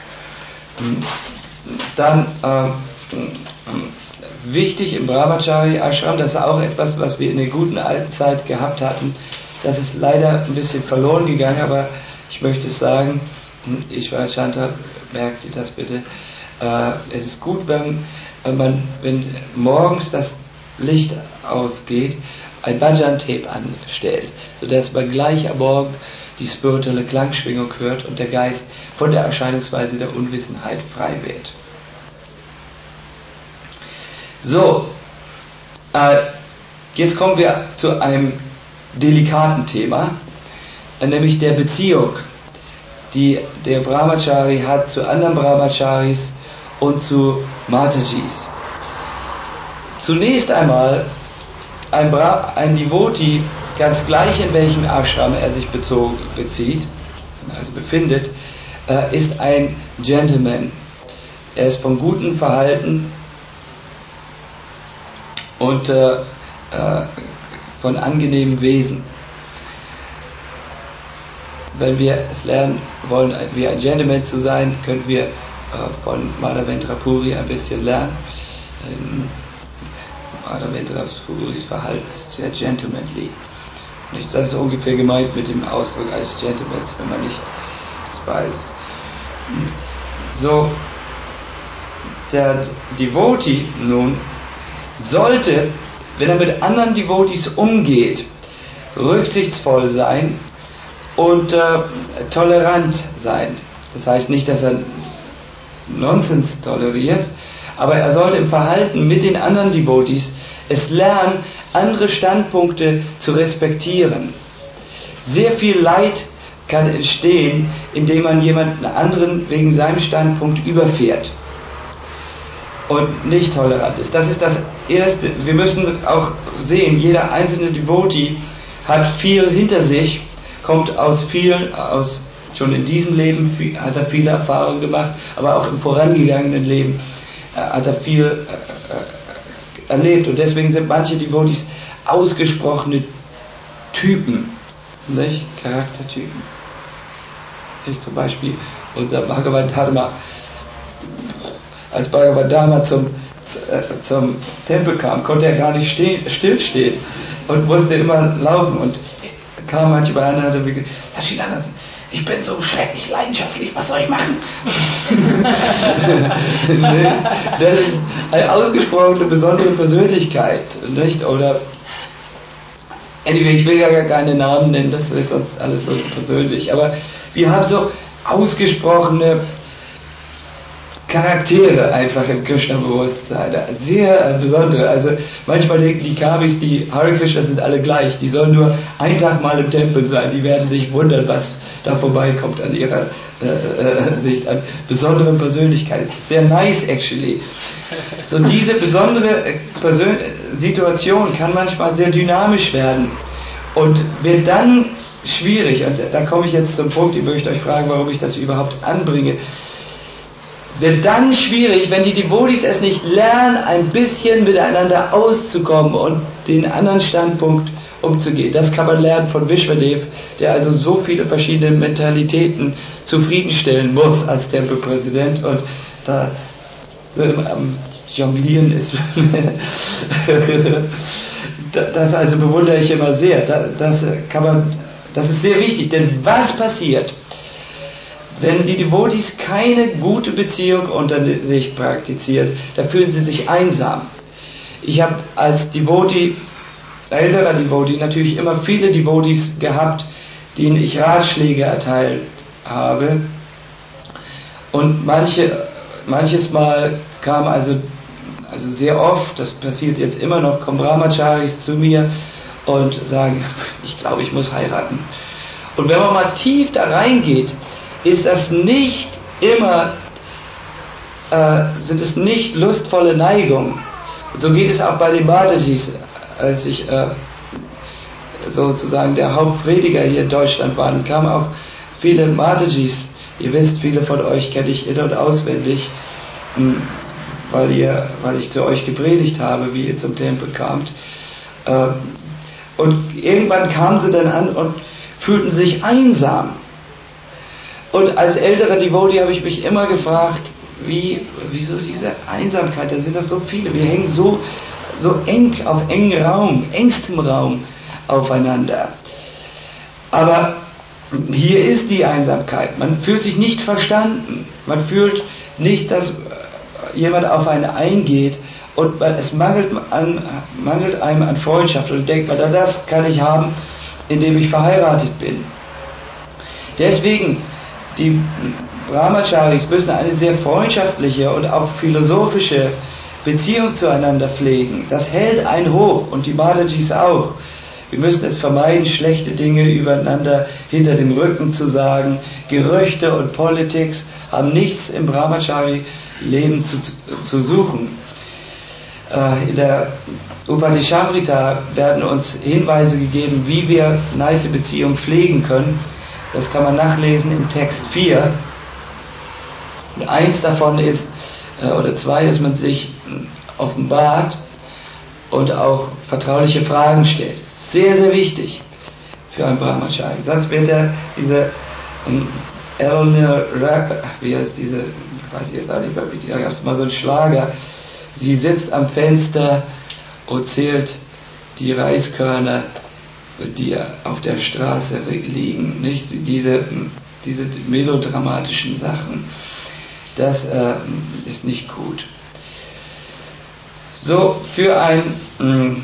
A: Dann äh, wichtig im Brahmachari Ashram, das ist auch etwas, was wir in der guten alten Zeit gehabt hatten, das ist leider ein bisschen verloren gegangen, aber ich möchte es sagen, Ishvara Chandra, merkt ihr das bitte, äh, es ist gut, wenn, wenn man, wenn morgens das Licht aufgeht, ein Bhajan-Tape anstellt, sodass man gleich am Morgen die spirituelle Klangschwingung hört und der Geist von der Erscheinungsweise der Unwissenheit frei wird. So, äh, jetzt kommen wir zu einem delikaten Thema, äh, nämlich der Beziehung, die der Brahmachari hat zu anderen Brahmacharis und zu Matajis. Zunächst einmal, ein, Bra- ein Devotee, ganz gleich in welchem Ashram er sich bezogen, bezieht, also befindet, äh, ist ein Gentleman. Er ist von gutem Verhalten und äh, äh, von angenehmem Wesen. Wenn wir es lernen wollen, wie ein Gentleman zu sein, können wir äh, von Madhavendra Puri ein bisschen lernen. Ähm, Madhavendra Puris Verhalten ist sehr gentlemanly. Das ist ungefähr gemeint mit dem Ausdruck eines Gentlemans, wenn man nicht das weiß. So, der Devotee nun sollte, wenn er mit anderen Devotees umgeht, rücksichtsvoll sein und äh, tolerant sein. Das heißt nicht, dass er Nonsens toleriert, aber er sollte im Verhalten mit den anderen Devotees es lernen, andere Standpunkte zu respektieren. Sehr viel Leid kann entstehen, indem man jemanden anderen wegen seinem Standpunkt überfährt und nicht tolerant ist. Das ist das Erste. Wir müssen auch sehen, jeder einzelne Devotee hat viel hinter sich, kommt aus vielen, aus schon in diesem Leben viel, hat er viele Erfahrungen gemacht, aber auch im vorangegangenen Leben äh, hat er viel äh, erlebt, und deswegen sind manche Devotees ausgesprochene Typen, nicht? Charaktertypen. Ich zum Beispiel unser Bhagavad Dharma. Als Bhagavad Dharma zum, äh, zum Tempel kam, konnte er gar nicht stehen, stillstehen und musste immer laufen, und kam manchmal einer und hat gesagt, ich bin so schrecklich leidenschaftlich, was soll ich machen? Das ist eine ausgesprochene besondere Persönlichkeit, nicht? Oder anyway, ich will ja gar keine Namen nennen, das ist sonst alles so persönlich, aber wir haben so ausgesprochene Charaktere einfach im Krishna-Bewusstsein, sehr äh, besondere. Also manchmal denken die Kamis, die Hare Krishna sind alle gleich, die sollen nur einen Tag mal im Tempel sein, die werden sich wundern, was da vorbeikommt an ihrer äh, äh, Sicht, an besonderen Persönlichkeiten. Es ist sehr nice actually. So, diese besondere äh, Persön- Situation kann manchmal sehr dynamisch werden und wird dann schwierig, und da komme ich jetzt zum Punkt, ich möchte euch fragen, warum ich das überhaupt anbringe. Wird dann schwierig, wenn die Devotees es nicht lernen, ein bisschen miteinander auszukommen und den anderen Standpunkt umzugehen. Das kann man lernen von Vishwadev, der also so viele verschiedene Mentalitäten zufriedenstellen muss als Tempelpräsident, und da so am Jonglieren ist. Das also bewundere ich immer sehr. Das kann man, das ist sehr wichtig, denn was passiert, wenn die Devotees keine gute Beziehung unter sich praktiziert, da fühlen sie sich einsam. Ich habe als Devotee, älterer Devotee, natürlich immer viele Devotees gehabt, denen ich Ratschläge erteilt habe. Und manche, manches Mal kam also, also sehr oft, das passiert jetzt immer noch, kommen Brahmacharis zu mir und sagen, ich glaube, ich muss heiraten. Und wenn man mal tief da reingeht, ist das nicht immer, äh, sind es nicht lustvolle Neigungen. Und so geht es auch bei den Matajis. Als ich äh, sozusagen der Hauptprediger hier in Deutschland war, dann kamen auch viele Matajis. Ihr wisst, viele von euch kenne ich in- und auswendig, weil, ihr, weil ich zu euch gepredigt habe, wie ihr zum Tempel kamt. Und irgendwann kamen sie dann an und fühlten sich einsam. Und als älterer Devotee habe ich mich immer gefragt, wie, wieso diese Einsamkeit, da sind doch so viele, wir hängen so, so eng, auf engem Raum, engstem Raum aufeinander. Aber hier ist die Einsamkeit, man fühlt sich nicht verstanden, man fühlt nicht, dass jemand auf einen eingeht und es mangelt, an, mangelt einem an Freundschaft und denkt man, das kann ich haben, indem ich verheiratet bin. Deswegen, die Brahmacharis müssen eine sehr freundschaftliche und auch philosophische Beziehung zueinander pflegen. Das hält einen hoch und die Matajis auch. Wir müssen es vermeiden, schlechte Dinge übereinander hinter dem Rücken zu sagen. Gerüchte und Politik haben nichts im Brahmachari-Leben zu, zu suchen. In der Upadeshamrita werden uns Hinweise gegeben, wie wir nice Beziehungen pflegen können. Das kann man nachlesen im Text vier. Und eins davon ist, oder zwei, dass man sich offenbart und auch vertrauliche Fragen stellt. Sehr, sehr wichtig für ein Brahmachari. Sonst wird er diese um, Elne, wie heißt diese, weiß ich jetzt auch nicht mehr, da gab es mal so einen Schlager. Sie sitzt am Fenster und zählt die Reiskörner, die auf der Straße liegen. Nicht? Diese, diese melodramatischen Sachen. Das äh, ist nicht gut. So, für ein mh,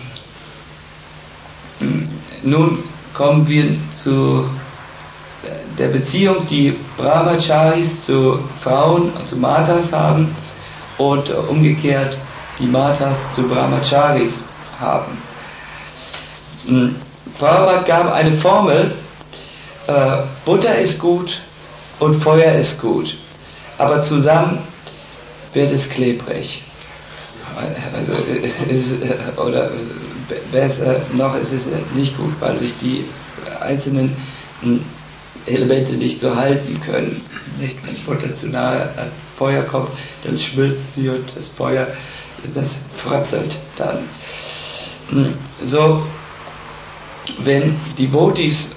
A: nun kommen wir zu der Beziehung, die Brahmacharis zu Frauen, zu Matas haben und umgekehrt die Matas zu Brahmacharis haben. Prabhupada gab eine Formel, äh, Butter ist gut und Feuer ist gut, aber zusammen wird es klebrig. Also, ist, oder besser noch, ist es nicht gut, weil sich die einzelnen Elemente nicht so halten können. Nicht, wenn Butter zu nahe an Feuer kommt, dann schmilzt sie und das Feuer, das fratzelt dann. So, wenn die Devotees,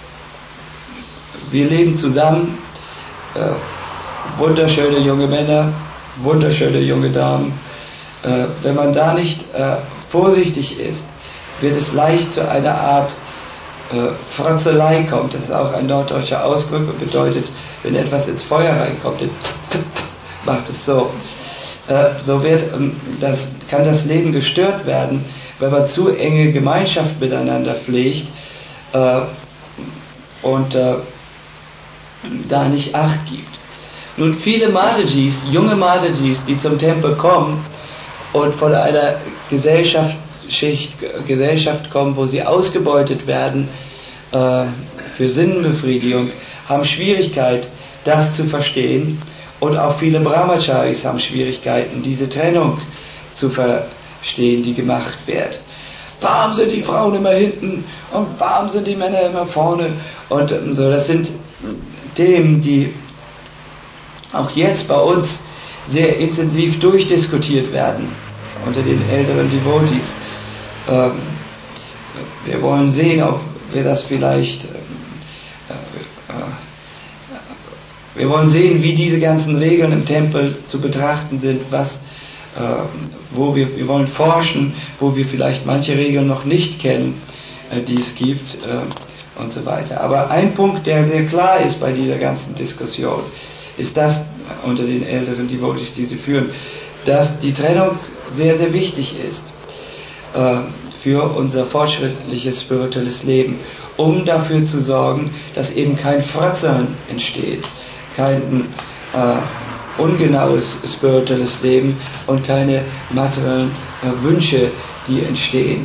A: wir leben zusammen, äh, wunderschöne junge Männer, wunderschöne junge Damen, äh, wenn man da nicht äh, vorsichtig ist, wird es leicht zu einer Art äh, Fratzelei kommt. Das ist auch ein norddeutscher Ausdruck und bedeutet, wenn etwas ins Feuer reinkommt, dann macht es so. Äh, so wird, das, kann das Leben gestört werden, wenn man zu enge Gemeinschaft miteinander pflegt äh, und äh, da nicht Acht gibt. Nun, viele Matajis, junge Matajis, die zum Tempel kommen und von einer Gesellschaftsschicht, Gesellschaft kommen, wo sie ausgebeutet werden äh, für Sinnenbefriedigung, haben Schwierigkeit, das zu verstehen, und auch viele Brahmacharis haben Schwierigkeiten, diese Trennung zu verstehen, die gemacht wird. Warum sind die Frauen immer hinten und warum sind die Männer immer vorne? Und so, das sind Themen, die auch jetzt bei uns sehr intensiv durchdiskutiert werden unter den älteren Devotees. Ähm, wir wollen sehen, ob wir das vielleicht äh, äh, wir wollen sehen, wie diese ganzen Regeln im Tempel zu betrachten sind, was äh, wo wir, wir wollen forschen, wo wir vielleicht manche Regeln noch nicht kennen, äh, die es gibt äh, und so weiter. Aber ein Punkt, der sehr klar ist bei dieser ganzen Diskussion, ist das unter den älteren Devotees, die sie führen, dass die Trennung sehr, sehr wichtig ist äh, für unser fortschrittliches spirituelles Leben, um dafür zu sorgen, dass eben kein Fratzeln entsteht, kein äh, ungenaues spirituelles Leben und keine materiellen äh, Wünsche, die entstehen.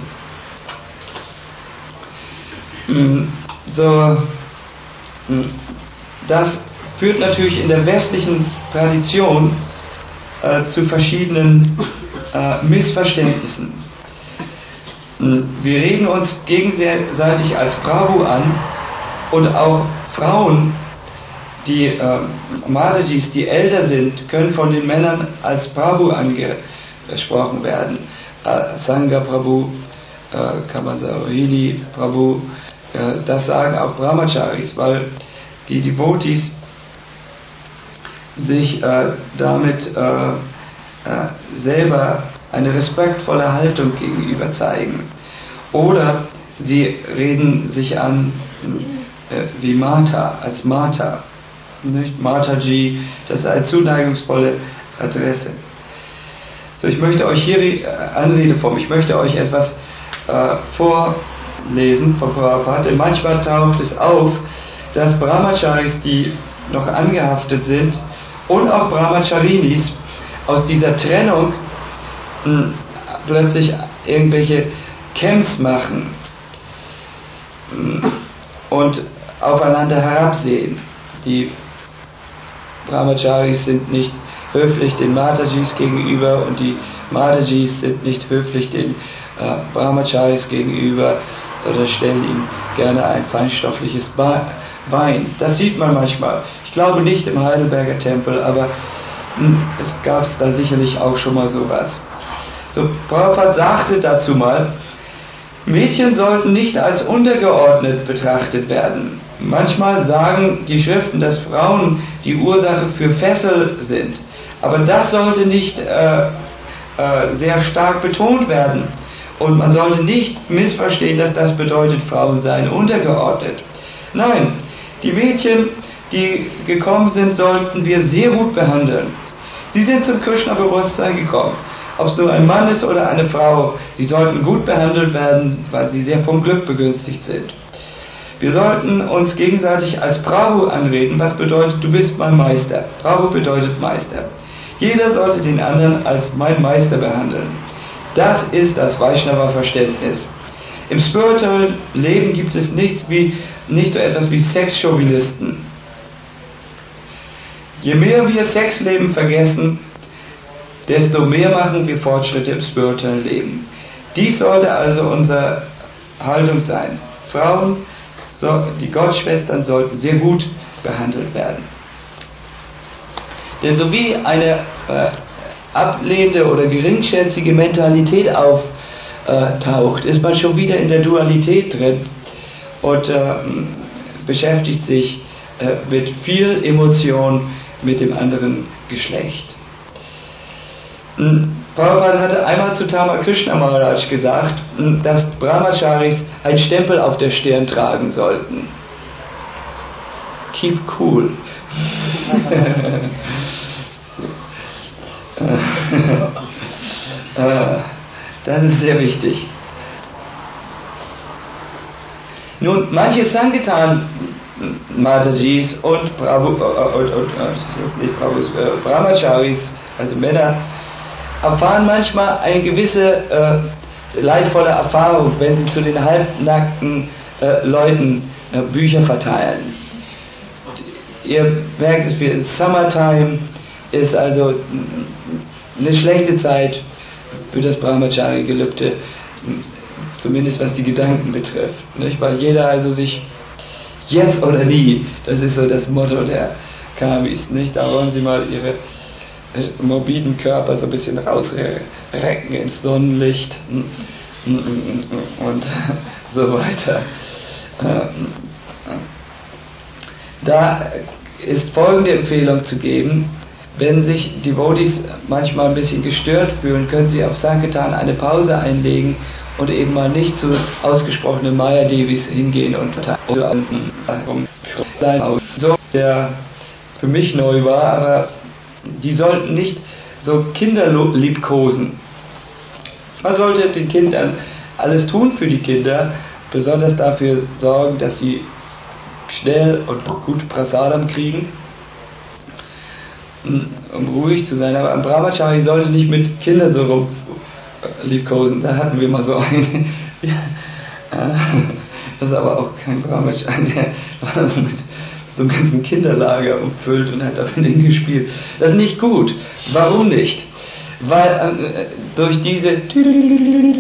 A: So, das führt natürlich in der westlichen Tradition äh, zu verschiedenen äh, Missverständnissen. Wir reden uns gegenseitig als Prabhu an und auch Frauen, die äh, Matajis, die älter sind, können von den Männern als Prabhu angesprochen werden. Äh, Sangha Prabhu, äh, Kamasarohini Prabhu, äh, das sagen auch Brahmacharis, weil die Devotees sich äh, damit äh, äh, selber eine respektvolle Haltung gegenüber zeigen. Oder sie reden sich an äh, wie Mata, als Mata. Nicht Mataji, das ist eine zuneigungsvolle Adresse. So, ich möchte euch hier die Anredeform, ich möchte euch etwas äh, vorlesen von Prabhupada, denn manchmal taucht es auf, dass Brahmacharis, die noch angehaftet sind, und auch Brahmacharinis aus dieser Trennung mh, plötzlich irgendwelche Camps machen mh, und aufeinander herabsehen. Die Brahmacharis sind nicht höflich den Matajis gegenüber und die Matajis sind nicht höflich den äh, Brahmacharis gegenüber, sondern stellen ihnen gerne ein feinstoffliches Bein. Das sieht man manchmal. Ich glaube nicht im Heidelberger Tempel, aber mh, es gab da sicherlich auch schon mal sowas. So, Prabhupada sagte dazu mal, Mädchen sollten nicht als untergeordnet betrachtet werden. Manchmal sagen die Schriften, dass Frauen die Ursache für Fessel sind. Aber das sollte nicht äh, äh, sehr stark betont werden. Und man sollte nicht missverstehen, dass das bedeutet, Frauen seien untergeordnet. Nein, die Mädchen, die gekommen sind, sollten wir sehr gut behandeln. Sie sind zum Krishna-Bewusstsein gekommen. Ob es nur ein Mann ist oder eine Frau, sie sollten gut behandelt werden, weil sie sehr vom Glück begünstigt sind. Wir sollten uns gegenseitig als Prabhu anreden, was bedeutet, du bist mein Meister. Prabhu bedeutet Meister. Jeder sollte den anderen als mein Meister behandeln. Das ist das Vaishnava-Verständnis. Im spirituellen Leben gibt es nichts wie, nicht so etwas wie Sexchauvinisten. Je mehr wir Sexleben vergessen, desto mehr machen wir Fortschritte im spirituellen Leben. Dies sollte also unsere Haltung sein. Frauen, so, die Gottschwestern sollten sehr gut behandelt werden. Denn so wie eine äh, ablehnende oder geringschätzige Mentalität auftaucht, ist man schon wieder in der Dualität drin und äh, beschäftigt sich äh, mit viel Emotion mit dem anderen Geschlecht. Prabhupada hatte einmal zu Tamakrishna Maharaj gesagt, dass Brahmacharis einen Stempel auf der Stirn tragen sollten. Keep cool. Das ist sehr wichtig. Nun, manche Sankirtan Matajis und, Prabhu, und, und, und nicht Prabhus, äh, Brahmacharis, also Männer, erfahren manchmal eine gewisse äh, leidvolle Erfahrung, wenn sie zu den halbnackten äh, Leuten äh, Bücher verteilen. Ihr merkt es, wie Summertime ist also eine schlechte Zeit für das Brahmachari-Gelübde, zumindest was die Gedanken betrifft. Nicht? Weil jeder also sich jetzt oder nie, das ist so das Motto der Kamis, nicht? Da wollen sie mal ihre morbiden Körper so ein bisschen rausrecken ins Sonnenlicht und so weiter. Da ist folgende Empfehlung zu geben: Wenn sich Devotees manchmal ein bisschen gestört fühlen, können sie auf Sankirtan eine Pause einlegen und eben mal nicht zu ausgesprochenen Maya-Devis hingehen und so, der für mich neu war, aber die sollten nicht so Kinder liebkosen. Man sollte den Kindern alles tun für die Kinder, besonders dafür sorgen, dass sie schnell und gut Prasadam kriegen, um ruhig zu sein. Aber ein Brahmachari sollte nicht mit Kindern so rum liebkosen. Da hatten wir mal so einen, das ist aber auch kein Brahmachari, der war so mit so einem ganzen Kinderlager umfüllt und hat da mit denen gespielt. Das ist nicht gut. Warum nicht? Weil äh, durch diese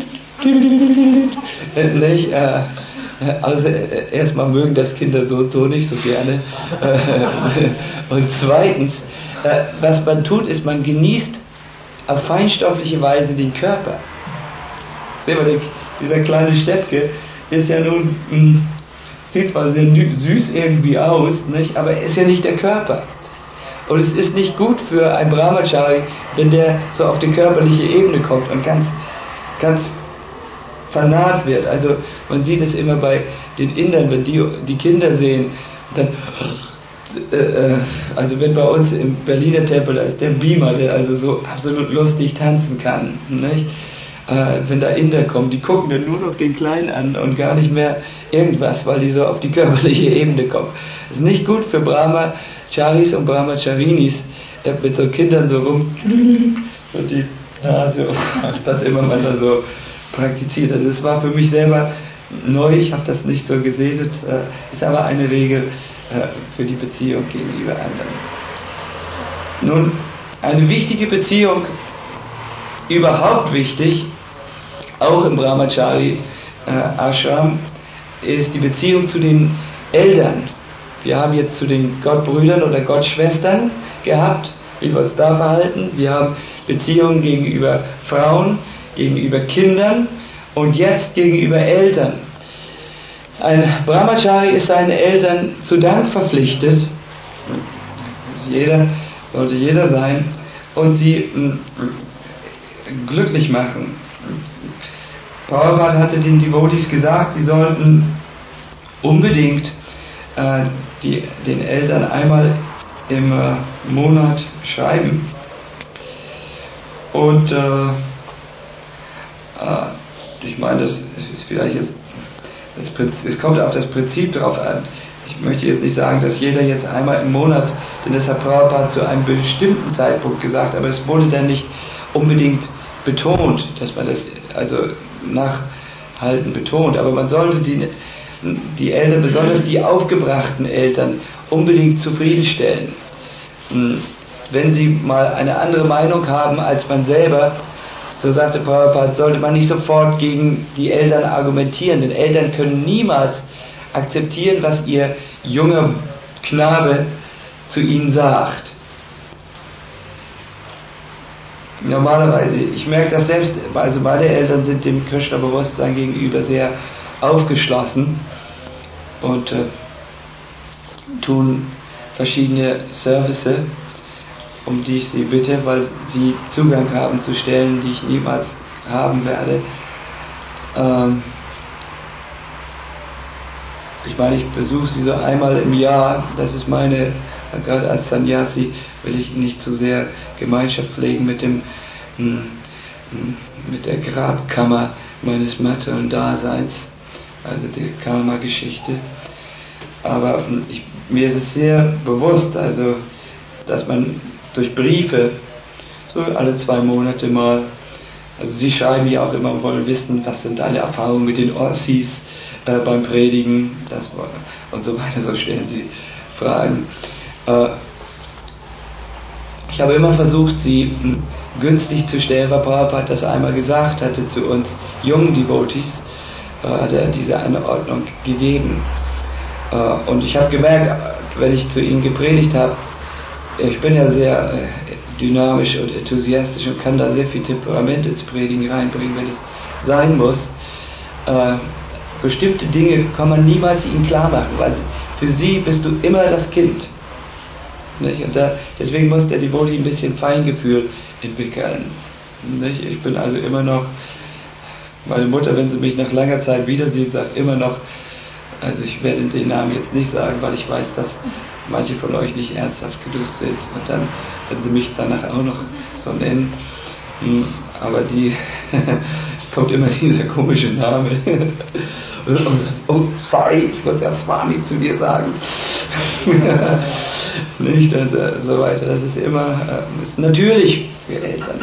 A: nicht? Äh, also erstmal mögen das Kinder so und so nicht so gerne. Und zweitens, äh, was man tut, ist, man genießt auf feinstoffliche Weise den Körper. Sehen wir, dieser kleine Steppke ist ja nun, mh, sieht zwar sehr süß irgendwie aus, nicht? Aber er ist ja nicht der Körper. Und es ist nicht gut für ein Brahmachari, wenn der so auf die körperliche Ebene kommt und ganz, ganz vernarrt wird. Also man sieht es immer bei den Indern, wenn die die Kinder sehen, dann, äh, also wenn bei uns im Berliner Tempel, da ist der Beamer, der also so absolut lustig tanzen kann, nicht? Äh, wenn da Inder kommen, die gucken dann nur noch den Kleinen an und gar nicht mehr irgendwas, weil die so auf die körperliche Ebene kommen. Das ist nicht gut für Brahmacharis und Brahmacharinis, äh, mit so Kindern so rum und die Nase, was immer man da so praktiziert. Also es war für mich selber neu, ich habe das nicht so gesehen, äh, ist aber eine Regel äh, für die Beziehung gegenüber anderen. Nun, eine wichtige Beziehung, überhaupt wichtig, auch im Brahmachari äh, Ashram, ist die Beziehung zu den Eltern. Wir haben jetzt zu den Gottbrüdern oder Gottschwestern gehabt, wie wir uns da verhalten. Wir haben Beziehungen gegenüber Frauen, gegenüber Kindern und jetzt gegenüber Eltern. Ein Brahmachari ist seinen Eltern zu Dank verpflichtet. Jeder, sollte jeder sein, und sie mh, glücklich machen. Prabhupada hatte den Devotees gesagt, sie sollten unbedingt äh, die, den Eltern einmal im äh, Monat schreiben. Und äh, äh, ich meine, das ist vielleicht jetzt, das Prinzip, es kommt auf das Prinzip drauf an. Ich möchte jetzt nicht sagen, dass jeder jetzt einmal im Monat, denn das hat Prabhupada zu einem bestimmten Zeitpunkt gesagt, aber es wurde dann nicht unbedingt betont, dass man das also nachhaltend betont, aber man sollte die, die Eltern, besonders die aufgebrachten Eltern, unbedingt zufriedenstellen. Wenn sie mal eine andere Meinung haben als man selber, so sagte Prabhupada, sollte man nicht sofort gegen die Eltern argumentieren, denn Eltern können niemals akzeptieren, was ihr junger Knabe zu ihnen sagt. Normalerweise, ich merke das selbst, also meine Eltern sind dem Krishna-Bewusstsein gegenüber sehr aufgeschlossen und äh, tun verschiedene Services, um die ich sie bitte, weil sie Zugang haben zu Stellen, die ich niemals haben werde. Ähm, ich meine, ich besuche sie so einmal im Jahr, das ist meine, gerade als Sannyasi will ich nicht zu sehr Gemeinschaft pflegen mit dem mit der Grabkammer meines materiellen Daseins, also die Karma-Geschichte. Aber ich, mir ist es sehr bewusst, also dass man durch Briefe so alle zwei Monate mal, also sie schreiben ja auch immer, wollen wissen, was sind deine Erfahrungen mit den Ossis äh, beim Predigen, das und so weiter, so stellen sie Fragen. Äh, ich habe immer versucht, sie günstig zu stellen, weil Prabhupada das einmal gesagt hatte zu uns jungen Devotees, äh, hat er diese Anordnung gegeben. Äh, und ich habe gemerkt, wenn ich zu ihnen gepredigt habe, ich bin ja sehr äh, dynamisch und enthusiastisch und kann da sehr viel Temperament ins Predigen reinbringen, wenn es sein muss. Äh, bestimmte Dinge kann man niemals ihnen klar machen, weil für sie bist du immer das Kind. Nicht? Und da, deswegen muss der Devotee ein bisschen Feingefühl entwickeln. Nicht? Ich bin also immer noch, meine Mutter, wenn sie mich nach langer Zeit wiedersieht, sagt immer noch, also ich werde den Namen jetzt nicht sagen, weil ich weiß, dass manche von euch nicht ernsthaft genug sind, und dann werden sie mich danach auch noch so nennen. Aber die kommt immer dieser komische Name. Oh, sorry, ich muss ja Swami zu dir sagen. Nicht und so weiter. Das ist immer das ist natürlich für Eltern.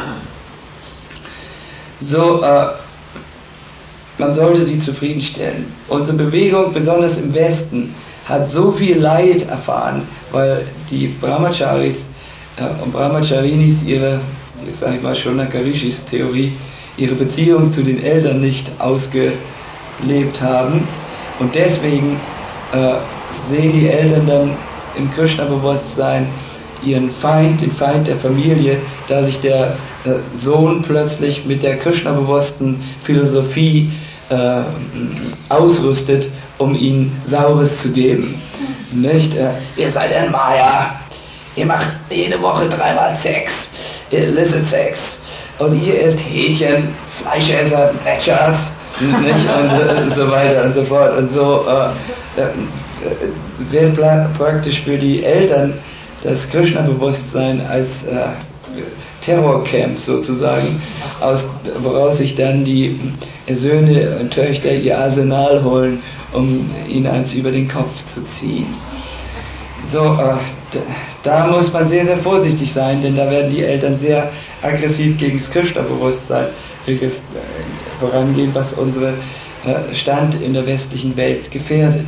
A: So, äh, man sollte sie zufriedenstellen. Unsere Bewegung, besonders im Westen, hat so viel Leid erfahren, weil die Brahmacharis äh, und Brahmacharinis ihre, jetzt sage ich mal Shunnakarishis Theorie, ihre Beziehung zu den Eltern nicht ausgelebt haben. Und deswegen äh, sehen die Eltern dann im Krishna-Bewusstsein ihren Feind, den Feind der Familie, da sich der äh, Sohn plötzlich mit der Krishna-bewussten Philosophie äh, ausrüstet, um ihnen Saures zu geben. Nicht? Äh, ihr seid ein Maya, ihr macht jede Woche dreimal Sex, illicit Sex, und ihr esst Hähnchen, Fleischesser, Bätschers, nicht? Und äh, so weiter und so fort. Und so äh, äh, wird praktisch für die Eltern das Krishna-Bewusstsein als äh, Terrorcamp sozusagen, aus, woraus sich dann die Söhne und Töchter ihr Arsenal holen, um ihnen eins über den Kopf zu ziehen. So, äh, da muss man sehr, sehr vorsichtig sein, denn da werden die Eltern sehr aggressiv gegen das Krishna-Bewusstsein vorangehen, was unsere äh, Stand in der westlichen Welt gefährdet.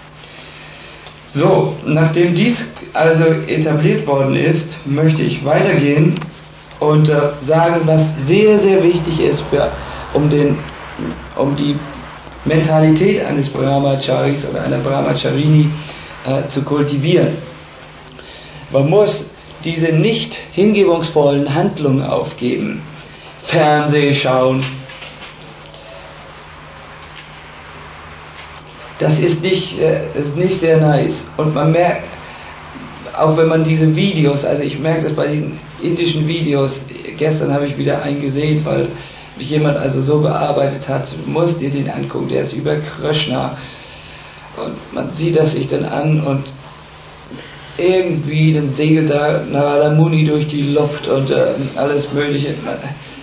A: So, nachdem dies also etabliert worden ist, möchte ich weitergehen und äh, sagen, was sehr, sehr wichtig ist, für, um, den, um die Mentalität eines Brahmacharis oder einer Brahmacharini äh, zu kultivieren. Man muss diese nicht hingebungsvollen Handlungen aufgeben. Fernseh schauen. Das ist nicht, äh, ist nicht sehr nice. Und man merkt, auch wenn man diese Videos, also ich merke das bei diesen indischen Videos, gestern habe ich wieder einen gesehen, weil mich jemand also so bearbeitet hat, musst dir den angucken, der ist über Krishna. Und man sieht das sich dann an und irgendwie, dann segelt da Narada Muni durch die Luft und äh, alles Mögliche. Man,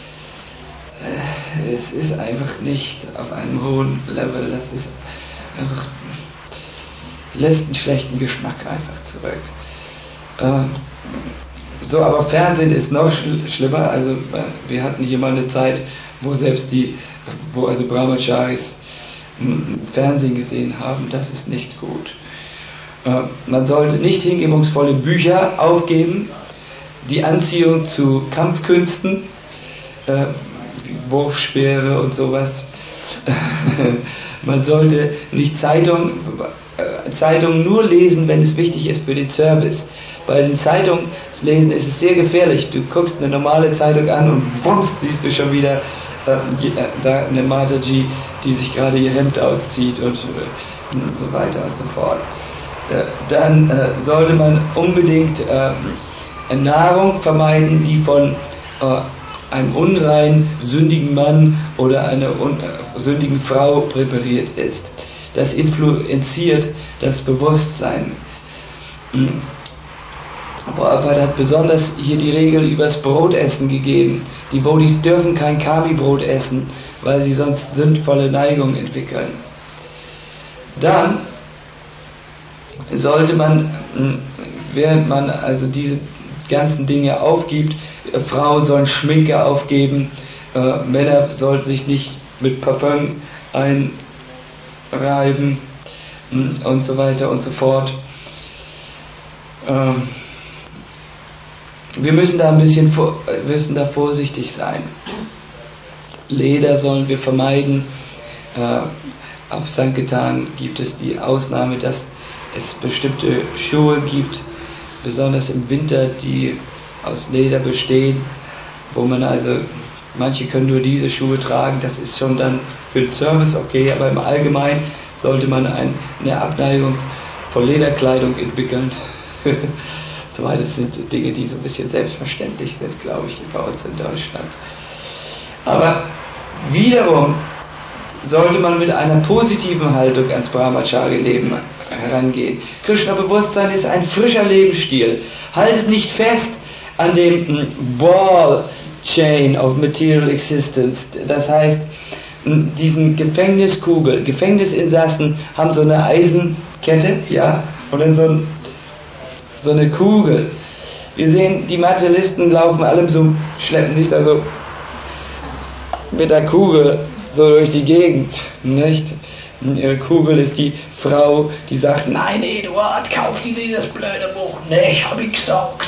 A: äh, es ist einfach nicht auf einem hohen Level, das ist einfach, lässt einen schlechten Geschmack einfach zurück. Äh, so, aber Fernsehen ist noch schl- schlimmer, also äh, wir hatten hier mal eine Zeit, wo selbst die, wo also Brahmacharis Fernsehen gesehen haben, das ist nicht gut. Äh, man sollte nicht hingebungsvolle Bücher aufgeben, die Anziehung zu Kampfkünsten, äh, Wurfspeere und sowas. Man sollte nicht Zeitung, äh, Zeitungen nur lesen, wenn es wichtig ist für den Service. Bei den Zeitungslesen ist es sehr gefährlich. Du guckst eine normale Zeitung an und bums, siehst du schon wieder äh, da eine Mataji, die sich gerade ihr Hemd auszieht und, äh, und so weiter und so fort. Äh, dann äh, sollte man unbedingt äh, Nahrung vermeiden, die von äh, einem unrein sündigen Mann oder einer un- äh, sündigen Frau präpariert ist. Das influenziert das Bewusstsein. Mhm. Prabhupada hat besonders hier die Regel übers Brotessen gegeben. Die Bodhis dürfen kein Kami-Brot essen, weil sie sonst sündvolle Neigungen entwickeln. Dann sollte man, während man also diese ganzen Dinge aufgibt, Frauen sollen Schminke aufgeben, äh, Männer sollten sich nicht mit Parfüm einreiben und so weiter und so fort. Ähm, Wir müssen da ein bisschen vor, müssen da vorsichtig sein. Leder sollen wir vermeiden. Äh, auf Sankirtan gibt es die Ausnahme, dass es bestimmte Schuhe gibt, besonders im Winter, die aus Leder bestehen, wo man also, manche können nur diese Schuhe tragen, das ist schon dann für den Service okay, aber im Allgemeinen sollte man ein, eine Abneigung von Lederkleidung entwickeln. Soweit es sind Dinge, die so ein bisschen selbstverständlich sind, glaube ich, bei uns in Deutschland. Aber wiederum sollte man mit einer positiven Haltung ans Brahmachari-Leben herangehen. Krishna-Bewusstsein ist ein frischer Lebensstil. Haltet nicht fest an dem Ball Chain of Material Existence. Das heißt, diesen Gefängniskugel. Gefängnisinsassen haben so eine Eisenkette, ja, und dann so ein so eine Kugel. Wir sehen, die Materialisten laufen alle so, schleppen sich da so mit der Kugel so durch die Gegend, nicht? Und ihre Kugel ist die Frau, die sagt, nein Eduard, kauf dir dieses blöde Buch nicht, hab ich gesagt.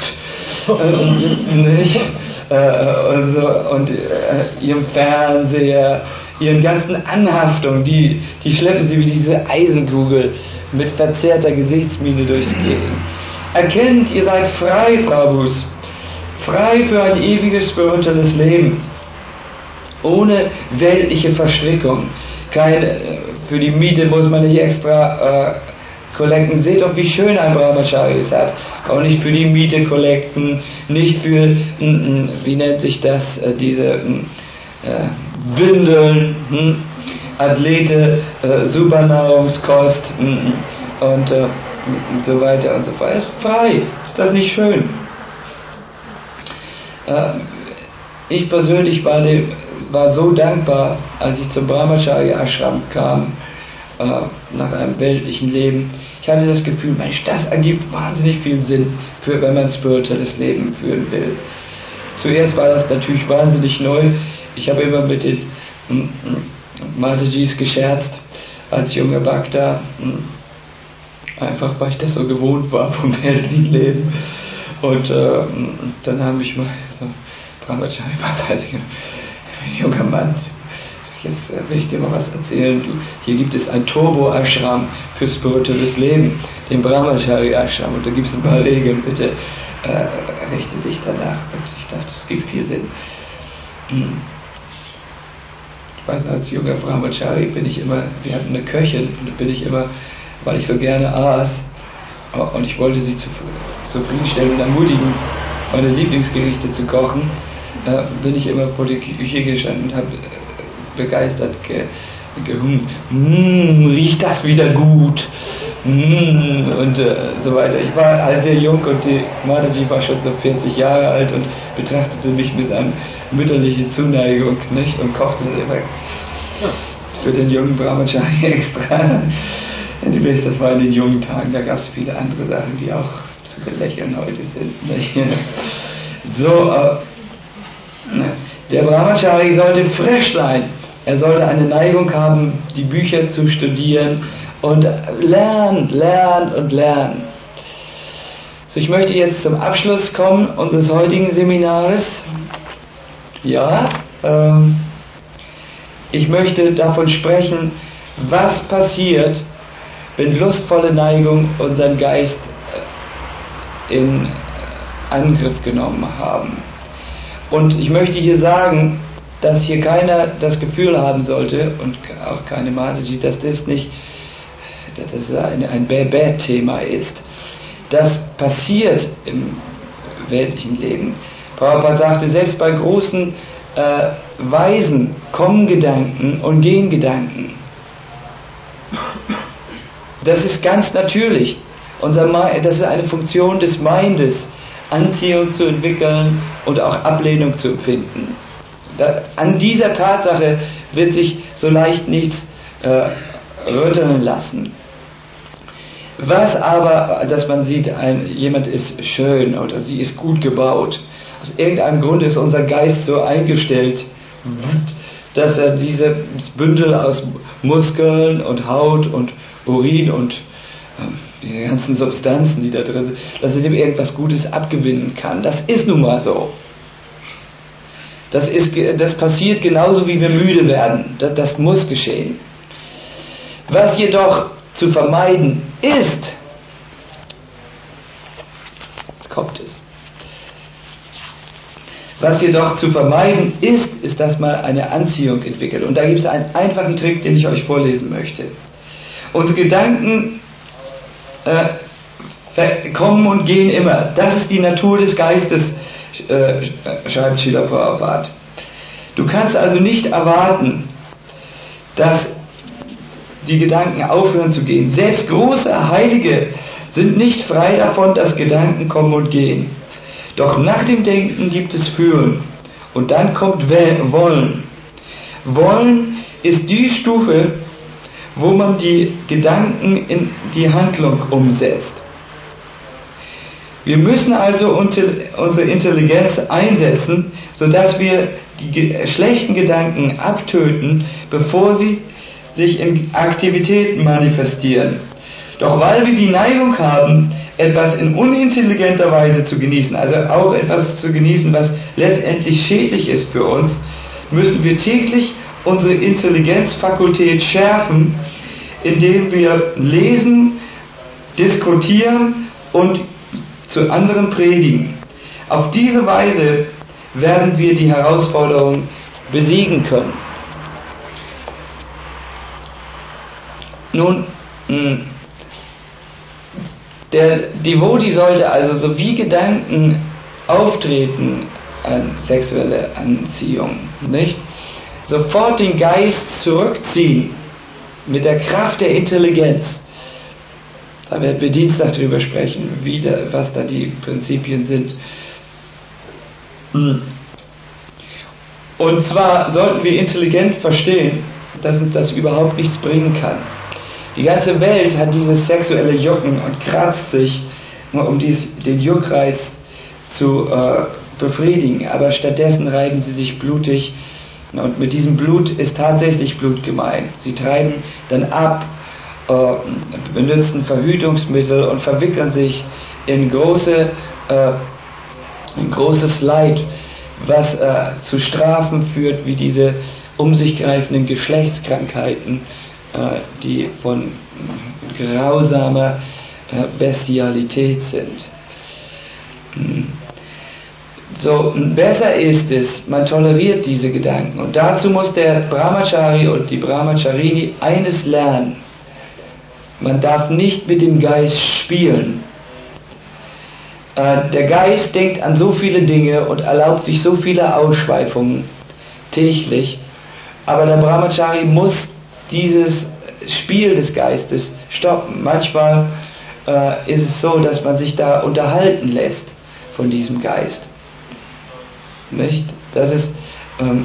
A: äh, nicht? Äh, und so, und äh, ihrem Fernseher, ihren ganzen Anhaftungen, die, die schleppen sie wie diese Eisenkugel mit verzerrter Gesichtsmiene durchs Gegend. Erkennt, ihr seid frei, Prabhus, frei für ein ewiges spirituelles Leben, ohne weltliche Verstrickung. Keine, für die Miete muss man nicht extra äh, kollekten. Seht doch, wie schön ein Brahmachari es hat. Auch nicht für die Miete kollekten, nicht für, n, wie nennt sich das, äh, diese äh, Windeln, hm, Athlete, äh, Supernahrungskost hm, und äh, so weiter und so fort. Ist frei. Ist das nicht schön? Äh, ich persönlich war, dem, war so dankbar, als ich zum Brahmachari Ashram kam, äh, nach einem weltlichen Leben. Ich hatte das Gefühl, Mensch, das ergibt wahnsinnig viel Sinn, für, wenn man spirituelles Leben führen will. Zuerst war das natürlich wahnsinnig neu. Ich habe immer mit den mm, Matajis gescherzt, als junger Bhakta, mm, einfach weil ich das so gewohnt war vom weltlichen Leben. Und äh, dann haben mich mal so Brahmachari beiseite genommen. Junger Mann, jetzt will ich dir mal was erzählen. Du, hier gibt es ein Turbo-Ashram für spirituelles Leben, den Brahmachari Ashram. Und da gibt es ein paar Regeln, bitte äh, richte dich danach. Und ich dachte, das gibt viel Sinn. Ich weiß, als junger Brahmachari bin ich immer, wir hatten eine Köchin, und da bin ich immer, weil ich so gerne aß, und ich wollte sie zufriedenstellen und ermutigen, meine Lieblingsgerichte zu kochen, äh, bin ich immer vor die Küche gestanden und habe äh, begeistert ge, gehummt. Mmm, riecht das wieder gut. Mmh, und äh, so weiter. Ich war halt sehr jung und die Mataji war schon so vierzig Jahre alt und betrachtete mich mit einer mütterlichen Zuneigung, nicht? Und kochte immer für den jungen Brahmachari extra. Du weißt, das war in den jungen Tagen, da gab es viele andere Sachen, die auch zu belächeln heute sind. Nicht? So, äh, der Brahmachari sollte frisch sein. Er sollte eine Neigung haben, die Bücher zu studieren und lernen, lernen und lernen. So, ich möchte jetzt zum Abschluss kommen unseres heutigen Seminares. Ja, ähm, ich möchte davon sprechen, was passiert, wenn lustvolle Neigung unseren Geist in Angriff genommen haben. Und ich möchte hier sagen, dass hier keiner das Gefühl haben sollte, und auch keine Mataji, dass das nicht, dass das ein, ein Bad-Bad-Thema ist. Das passiert im weltlichen Leben. Prabhupada sagte, selbst bei großen äh, Weisen kommen Gedanken und gehen Gedanken. Das ist ganz natürlich. Unser Mind, das ist eine Funktion des Mindes, Anziehung zu entwickeln und auch Ablehnung zu empfinden. Da, an dieser Tatsache wird sich so leicht nichts äh, rütteln lassen. Was aber, dass man sieht, ein, jemand ist schön oder sie ist gut gebaut. Aus irgendeinem Grund ist unser Geist so eingestellt, dass er dieses Bündel aus Muskeln und Haut und Urin und äh, die ganzen Substanzen, die da drin sind, dass er dem irgendwas Gutes abgewinnen kann. Das ist nun mal so. Das, ist, das passiert genauso, wie wir müde werden. Das, das muss geschehen. Was jedoch zu vermeiden ist, jetzt kommt es, was jedoch zu vermeiden ist, ist, dass man eine Anziehung entwickelt. Und da gibt es einen einfachen Trick, den ich euch vorlesen möchte. Unsere Gedanken äh, kommen und gehen immer. Das ist die Natur des Geistes, äh, schreibt Srila Prabhupada. Du kannst also nicht erwarten, dass die Gedanken aufhören zu gehen. Selbst große Heilige sind nicht frei davon, dass Gedanken kommen und gehen. Doch nach dem Denken gibt es Fühlen und dann kommt Wollen. Wollen ist die Stufe, wo man die Gedanken in die Handlung umsetzt. Wir müssen also unsere Intelligenz einsetzen, sodass wir die schlechten Gedanken abtöten, bevor sie sich in Aktivitäten manifestieren. Doch weil wir die Neigung haben, etwas in unintelligenter Weise zu genießen, also auch etwas zu genießen, was letztendlich schädlich ist für uns, müssen wir täglich unsere Intelligenzfakultät schärfen, indem wir lesen, diskutieren und zu anderen predigen. Auf diese Weise werden wir die Herausforderung besiegen können. Nun, der Devotee sollte also so wie Gedanken auftreten an sexuelle Anziehung, nicht? Sofort den Geist zurückziehen mit der Kraft der Intelligenz. Da werden wir Dienstag darüber sprechen, wie da, was da die Prinzipien sind. Und zwar sollten wir intelligent verstehen, dass uns das überhaupt nichts bringen kann. Die ganze Welt hat dieses sexuelle Jucken und kratzt sich, um dies, den Juckreiz zu äh, befriedigen, aber stattdessen reiben sie sich blutig, und mit diesem Blut ist tatsächlich Blut gemeint. Sie treiben dann ab, äh, benutzen Verhütungsmittel und verwickeln sich in große, äh, in großes Leid, was äh, zu Strafen führt, wie diese um sich greifenden Geschlechtskrankheiten, äh, die von grausamer äh, Bestialität sind. Hm. So, besser ist es, man toleriert diese Gedanken, und dazu muss der Brahmachari und die Brahmacharini eines lernen: Man darf nicht mit dem Geist spielen. Äh, der Geist denkt an so viele Dinge und erlaubt sich so viele Ausschweifungen täglich, aber der Brahmachari muss dieses Spiel des Geistes stoppen. Manchmal äh, ist es so, dass man sich da unterhalten lässt von diesem Geist. Nicht? Das ist ähm,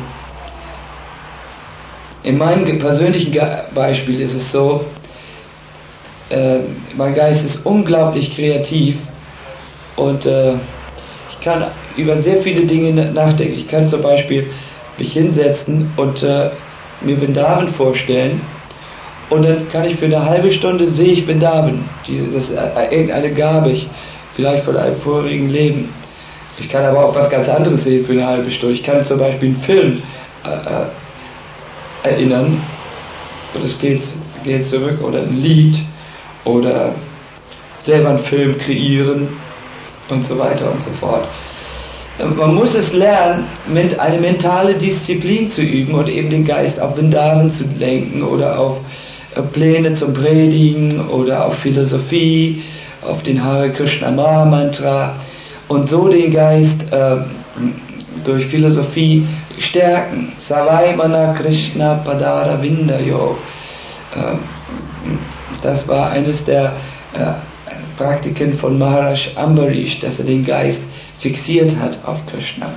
A: in meinem persönlichen Ge- Beispiel ist es so, äh, mein Geist ist unglaublich kreativ und äh, ich kann über sehr viele Dinge nachdenken. Ich kann zum Beispiel mich hinsetzen und äh, mir Vrindavan vorstellen, und dann kann ich für eine halbe Stunde sehe ich Vrindavan. Diese, das ist äh, irgendeine Gabe, ich, vielleicht von einem vorigen Leben. Ich kann aber auch was ganz anderes sehen für eine halbe Stunde. Ich kann zum Beispiel einen Film äh, erinnern, und es geht, geht zurück, oder ein Lied, oder selber einen Film kreieren und so weiter und so fort. Man muss es lernen, eine mentale Disziplin zu üben und eben den Geist auf Vrindavan zu lenken oder auf Pläne zum Predigen oder auf Philosophie, auf den Hare Krishna Maha Mantra, und so den Geist äh, durch Philosophie stärken. Savai Mana Krishna Padara Vindayo. Äh, das war eines der äh, Praktiken von Maharaj Ambarish, dass er den Geist fixiert hat auf Krishna.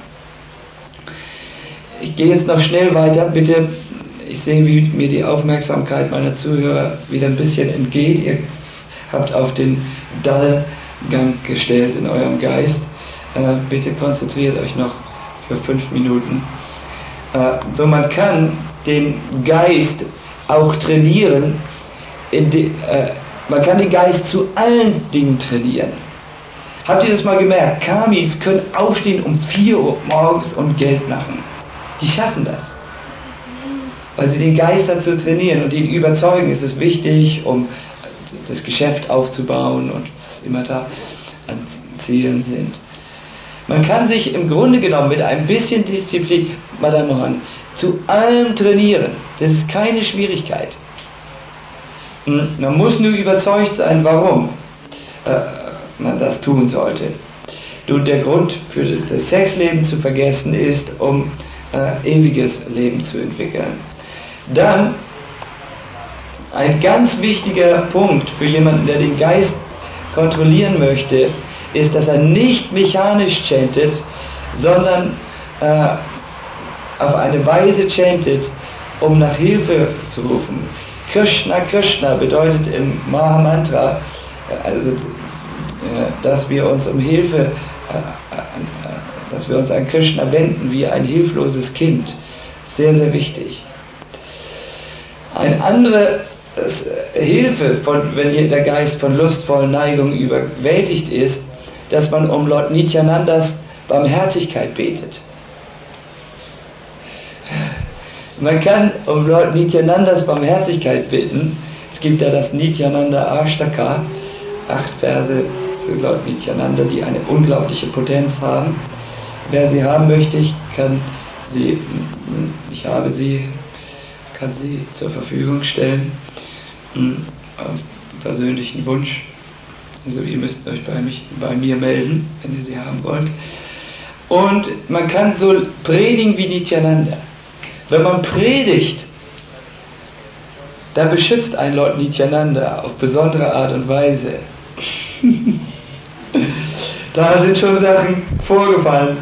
A: Ich gehe jetzt noch schnell weiter, bitte. Ich sehe, wie mir die Aufmerksamkeit meiner Zuhörer wieder ein bisschen entgeht. Ihr habt auf den Dull-Gang gestellt in eurem Geist. Äh, bitte konzentriert euch noch für fünf Minuten. Äh, so, man kann den Geist auch trainieren. In de, äh, man kann den Geist zu allen Dingen trainieren. Habt ihr das mal gemerkt? Kamis können aufstehen um vier Uhr morgens und Geld machen. Die schaffen das. Weil sie den Geist dazu trainieren und ihn überzeugen, ist es wichtig, um das Geschäft aufzubauen und was immer da an Zielen sind. Man kann sich im Grunde genommen mit ein bisschen Disziplin, Madame Mohan, zu allem trainieren. Das ist keine Schwierigkeit. Man muss nur überzeugt sein, warum äh, man das tun sollte. Du, der Grund für das Sexleben zu vergessen ist, um äh, ewiges Leben zu entwickeln. Dann ein ganz wichtiger Punkt für jemanden, der den Geist kontrollieren möchte, ist, dass er nicht mechanisch chantet, sondern äh, auf eine Weise chantet, um nach Hilfe zu rufen. Krishna Krishna bedeutet im Maha Mantra, also, äh, dass wir uns um Hilfe, äh, äh, dass wir uns an Krishna wenden wie ein hilfloses Kind. Sehr, sehr wichtig. Eine andere das äh, Hilfe, von, wenn hier der Geist von lustvollen Neigungen überwältigt ist, dass man um Lord Nityanandas Barmherzigkeit betet. Man kann um Lord Nityanandas Barmherzigkeit bitten. Es gibt da das Nityananda Ashtaka, acht Verse zu Lord Nityananda, die eine unglaubliche Potenz haben. Wer sie haben möchte, ich kann sie, ich habe sie, kann sie zur Verfügung stellen, auf persönlichen Wunsch. Also ihr müsst euch bei, mich, bei mir melden, wenn ihr sie haben wollt. Und man kann so predigen wie Nityananda. Wenn man predigt, da beschützt ein Lord Nityananda auf besondere Art und Weise. Da sind schon Sachen vorgefallen.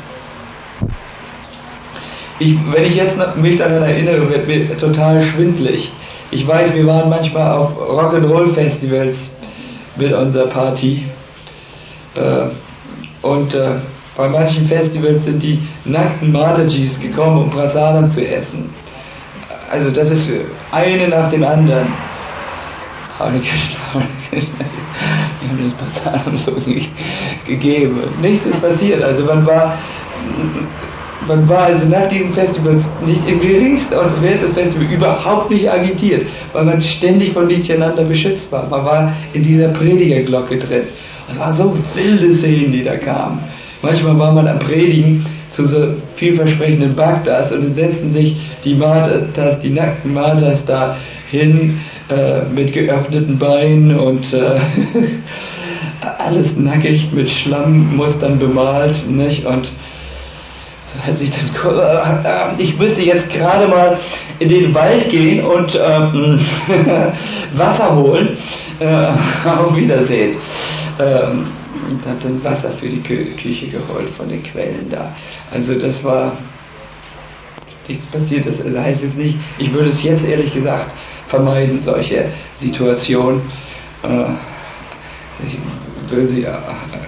A: Ich, wenn ich jetzt noch, mich daran erinnere, wird mir total schwindlig. Ich weiß, wir waren manchmal auf Rock'n'Roll-Festivals mit unserer Party. Äh, und äh, bei manchen Festivals sind die nackten Matajis gekommen, um Prasadam zu essen. Also das ist eine nach dem anderen. Hare Krishna, Hare Krishna. Wir haben das Prasadam so ge- gegeben. Nichts ist passiert. Also man war, man war also nach diesen Festivals nicht im geringsten und während des Festivals überhaupt nicht agitiert, weil man ständig von Nityananda beschützt war. Man war in dieser Predigerglocke drin. Es waren so wilde Szenen, die da kamen. Manchmal war man am Predigen zu so vielversprechenden Bhaktas und dann setzten sich die Matas, die nackten Matas da hin äh, mit geöffneten Beinen und äh, alles nackig mit Schlammmustern bemalt, nicht? Und als ich dann äh, ich müsste jetzt gerade mal in den Wald gehen und ähm, Wasser holen. Äh, auf Wiedersehen. Ähm, und habe dann Wasser für die Kü- Küche geholt von den Quellen da. Also das war nichts passiert. Das heißt jetzt nicht, ich würde es jetzt ehrlich gesagt vermeiden, solche Situationen. Äh, ich würde sie, äh,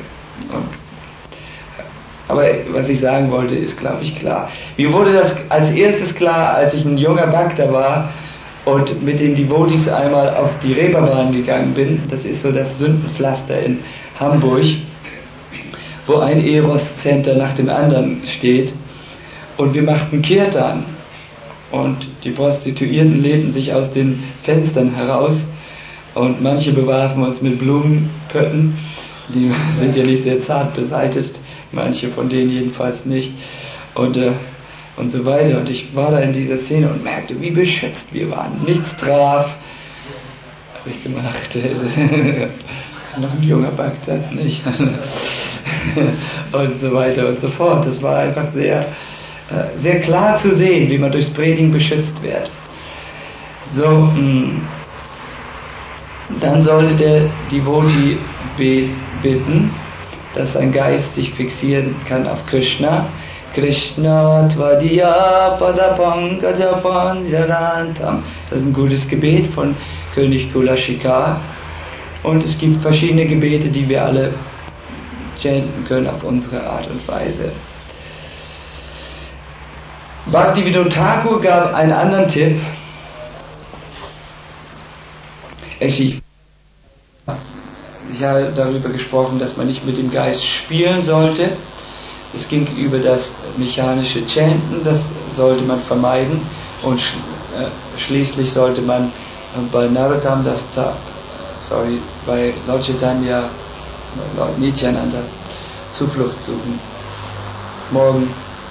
A: aber was ich sagen wollte, ist, glaube ich, klar. Mir wurde das als erstes klar, als ich ein junger Bhakta war und mit den Devotees einmal auf die Reeperbahn gegangen bin. Das ist so das Sündenpflaster in Hamburg, wo ein Eros-Center nach dem anderen steht. Und wir machten Kirtan. Und die Prostituierten lehnten sich aus den Fenstern heraus. Und manche bewarfen uns mit Blumenpötten. Die sind ja nicht sehr zart beseitigt. Manche von denen jedenfalls nicht. Und, äh, und so weiter. Und ich war da in dieser Szene und merkte, wie beschützt wir waren. Nichts traf. Habe ich gemacht. Noch ein junger Bhakta, nicht? Und so weiter und so fort. Das war einfach sehr, sehr klar zu sehen, wie man durchs Predigen beschützt wird. So, mh. Dann sollte der Devotee bitten, dass sein Geist sich fixieren kann auf Krishna. Krishna Tvadiya Padapankajapan Jarantam. Das ist ein gutes Gebet von König Kulashika. Und es gibt verschiedene Gebete, die wir alle chanten können auf unsere Art und Weise. Bhaktivinoda Thakur gab einen anderen Tipp. Ich habe darüber gesprochen, dass man nicht mit dem Geist spielen sollte. Es ging über das mechanische Chanten, das sollte man vermeiden. Und sch- äh, schließlich sollte man bei Narottam das Ta- sorry, bei Lord Chaitanya, bei Lord Nityananda Zuflucht suchen. Morgen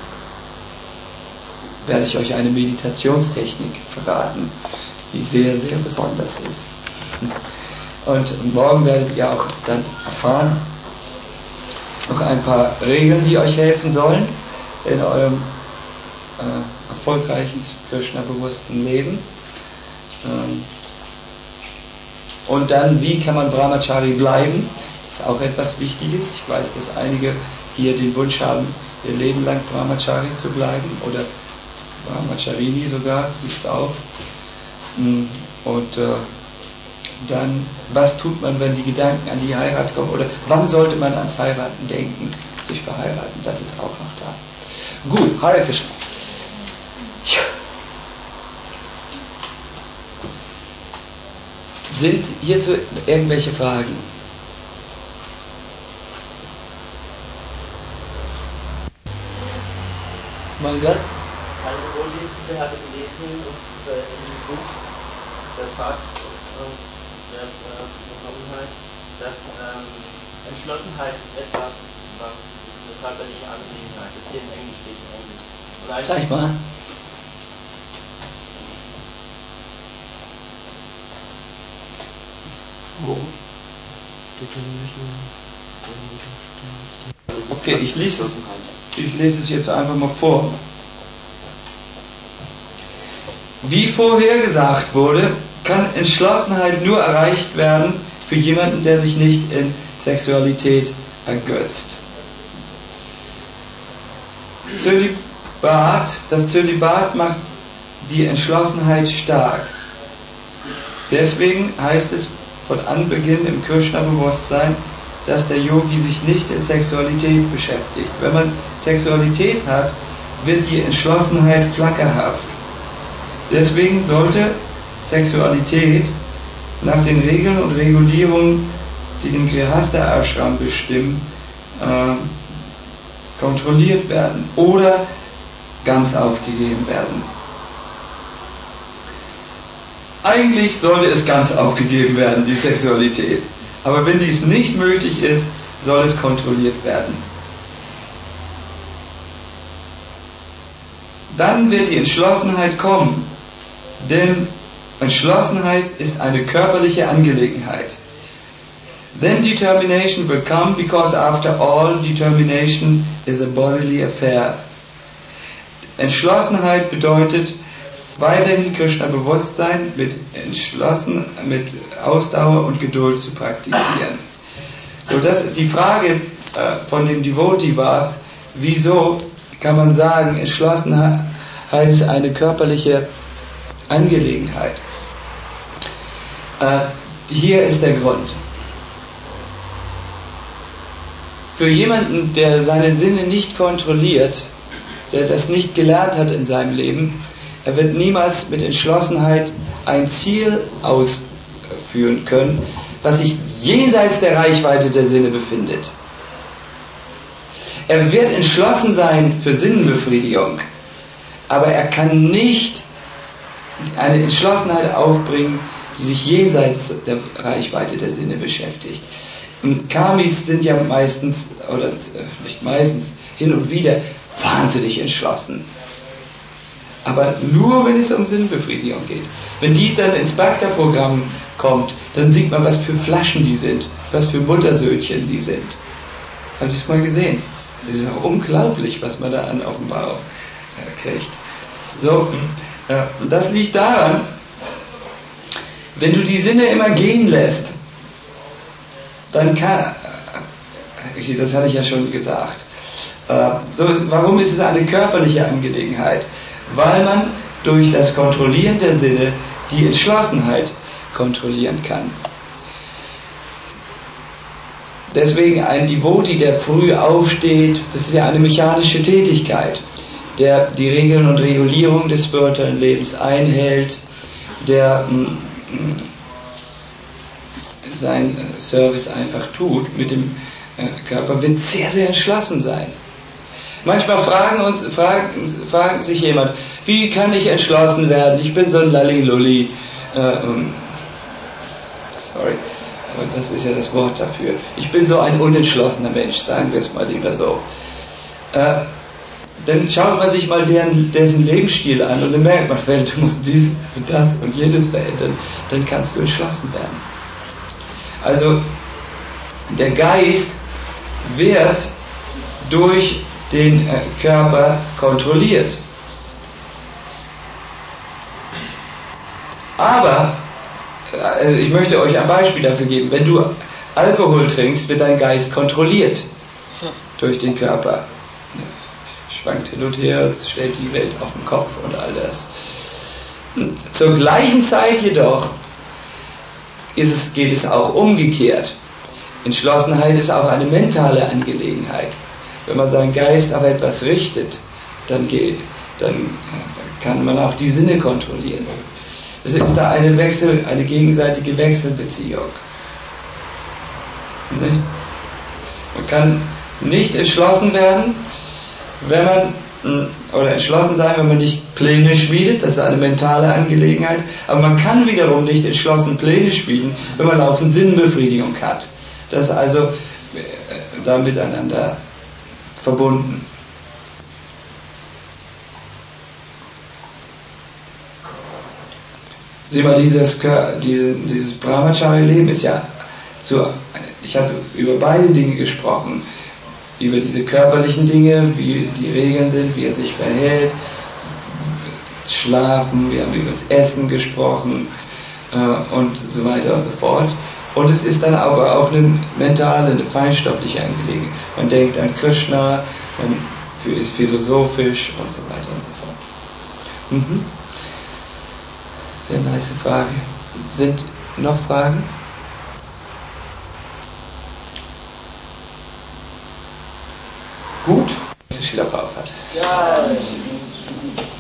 A: werde ich euch eine Meditationstechnik verraten, die sehr, sehr besonders ist. Und morgen werdet ihr auch dann erfahren, noch ein paar Regeln, die euch helfen sollen in eurem äh, erfolgreichen, Krishna-bewussten Leben. Ähm, und dann, wie kann man Brahmachari bleiben? Das ist auch etwas Wichtiges. Ich weiß, dass einige hier den Wunsch haben, ihr Leben lang Brahmachari zu bleiben oder Brahmacharini sogar, gibt es auch. Und äh, dann, was tut man, wenn die Gedanken an die Heirat kommen? Oder wann sollte man ans Heiraten denken, sich verheiraten? Das ist auch noch da. Gut, Hare Krishna. Sind hierzu irgendwelche Fragen? Mein Gott?
C: Eine Vorlesende hatte gelesen und äh, in dem Buch der Fahrt der Bekommenheit, dass ähm, Entschlossenheit ist etwas, was ist eine körperliche Angelegenheit. Das hier in Englisch steht in Englisch. Und
A: Zeig mal. Wo? Okay, ich lese es. Ich lese es jetzt einfach mal vor. Wie vorhergesagt wurde, kann Entschlossenheit nur erreicht werden für jemanden, der sich nicht in Sexualität ergötzt. Zölibat, das Zölibat macht die Entschlossenheit stark. Deswegen heißt es von Anbeginn im Krishna-Bewusstsein, dass der Yogi sich nicht in Sexualität beschäftigt. Wenn man Sexualität hat, wird die Entschlossenheit flackerhaft. Deswegen sollte Sexualität nach den Regeln und Regulierungen, die den Grihastha-Ashram bestimmen, äh, kontrolliert werden oder ganz aufgegeben werden. Eigentlich sollte es ganz aufgegeben werden, die Sexualität. Aber wenn dies nicht möglich ist, soll es kontrolliert werden. Dann wird die Entschlossenheit kommen, denn Entschlossenheit ist eine körperliche Angelegenheit. Then determination will come, because after all, determination is a bodily affair. Entschlossenheit bedeutet weiterhin Krishna-Bewusstsein mit entschlossen, mit Ausdauer und Geduld zu praktizieren. So, das, die Frage äh, von dem Devotee war, wieso kann man sagen, Entschlossenheit ist eine körperliche Angelegenheit? Äh, hier ist der Grund. Für jemanden, der seine Sinne nicht kontrolliert, der das nicht gelernt hat in seinem Leben, er wird niemals mit Entschlossenheit ein Ziel ausführen können, was sich jenseits der Reichweite der Sinne befindet. Er wird entschlossen sein für Sinnenbefriedigung, aber er kann nicht eine Entschlossenheit aufbringen, die sich jenseits der Reichweite der Sinne beschäftigt. Und Kamis sind ja meistens, oder nicht meistens, hin und wieder wahnsinnig entschlossen. Aber nur, wenn es um Sinnbefriedigung geht. Wenn die dann ins Bhakta-Programm kommt, dann sieht man, was für Flaschen die sind, was für Muttersöhnchen die sind. Habt ihr es mal gesehen? Das ist auch unglaublich, was man da an Offenbarung äh, kriegt. So, äh, das liegt daran, wenn du die Sinne immer gehen lässt, dann kann, äh, das hatte ich ja schon gesagt, äh, so ist, warum ist es eine körperliche Angelegenheit? Weil man durch das Kontrollieren der Sinne die Entschlossenheit kontrollieren kann. Deswegen ein Devotee, der früh aufsteht, das ist ja eine mechanische Tätigkeit, der die Regeln und Regulierung des spirituellen Lebens einhält, der mh, seinen Service einfach tut mit dem äh, Körper, wird sehr, sehr entschlossen sein. Manchmal fragen uns, fragen, fragen sich jemand, wie kann ich entschlossen werden? Ich bin so ein Lalli-Lulli. Äh, sorry, aber das ist ja das Wort dafür. Ich bin so ein unentschlossener Mensch, sagen wir es mal lieber so. Äh, dann schaut man sich mal deren, dessen Lebensstil an und dann merkt man, wenn du musst dies und das und jenes verändern, dann kannst du entschlossen werden. Also der Geist wird durch den äh, Körper kontrolliert. Aber äh, ich möchte euch ein Beispiel dafür geben. Wenn du Alkohol trinkst, wird dein Geist kontrolliert durch den Körper. Schwankt hin und her, stellt die Welt auf den Kopf und all das. Zur gleichen Zeit jedoch ist es, geht es auch umgekehrt. Entschlossenheit ist auch eine mentale Angelegenheit. Wenn man seinen Geist auf etwas richtet, dann, geht, dann kann man auch die Sinne kontrollieren. Es ist da eine Wechsel, eine gegenseitige Wechselbeziehung. Nicht? Man kann nicht entschlossen werden, wenn man, oder entschlossen sein, wenn man nicht Pläne schmiedet, das ist eine mentale Angelegenheit, aber man kann wiederum nicht entschlossen Pläne schmieden, wenn man laufend Sinnbefriedigung hat. Das ist also da miteinander verbunden. Sieh mal, dieses, dieses, dieses Brahmachari-Leben ist ja zu, ich habe über beide Dinge gesprochen, über diese körperlichen Dinge, wie die Regeln sind, wie er sich verhält, Schlafen, wir haben über das Essen gesprochen äh, und so weiter und so fort. Und es ist dann aber auch eine mentale, eine feinstoffliche Angelegenheit. Man denkt an Krishna, man ist philosophisch und so weiter und so fort. Mhm. Sehr nice Frage. Sind noch Fragen? Gut. Schiller Prabhupada.
C: Ja.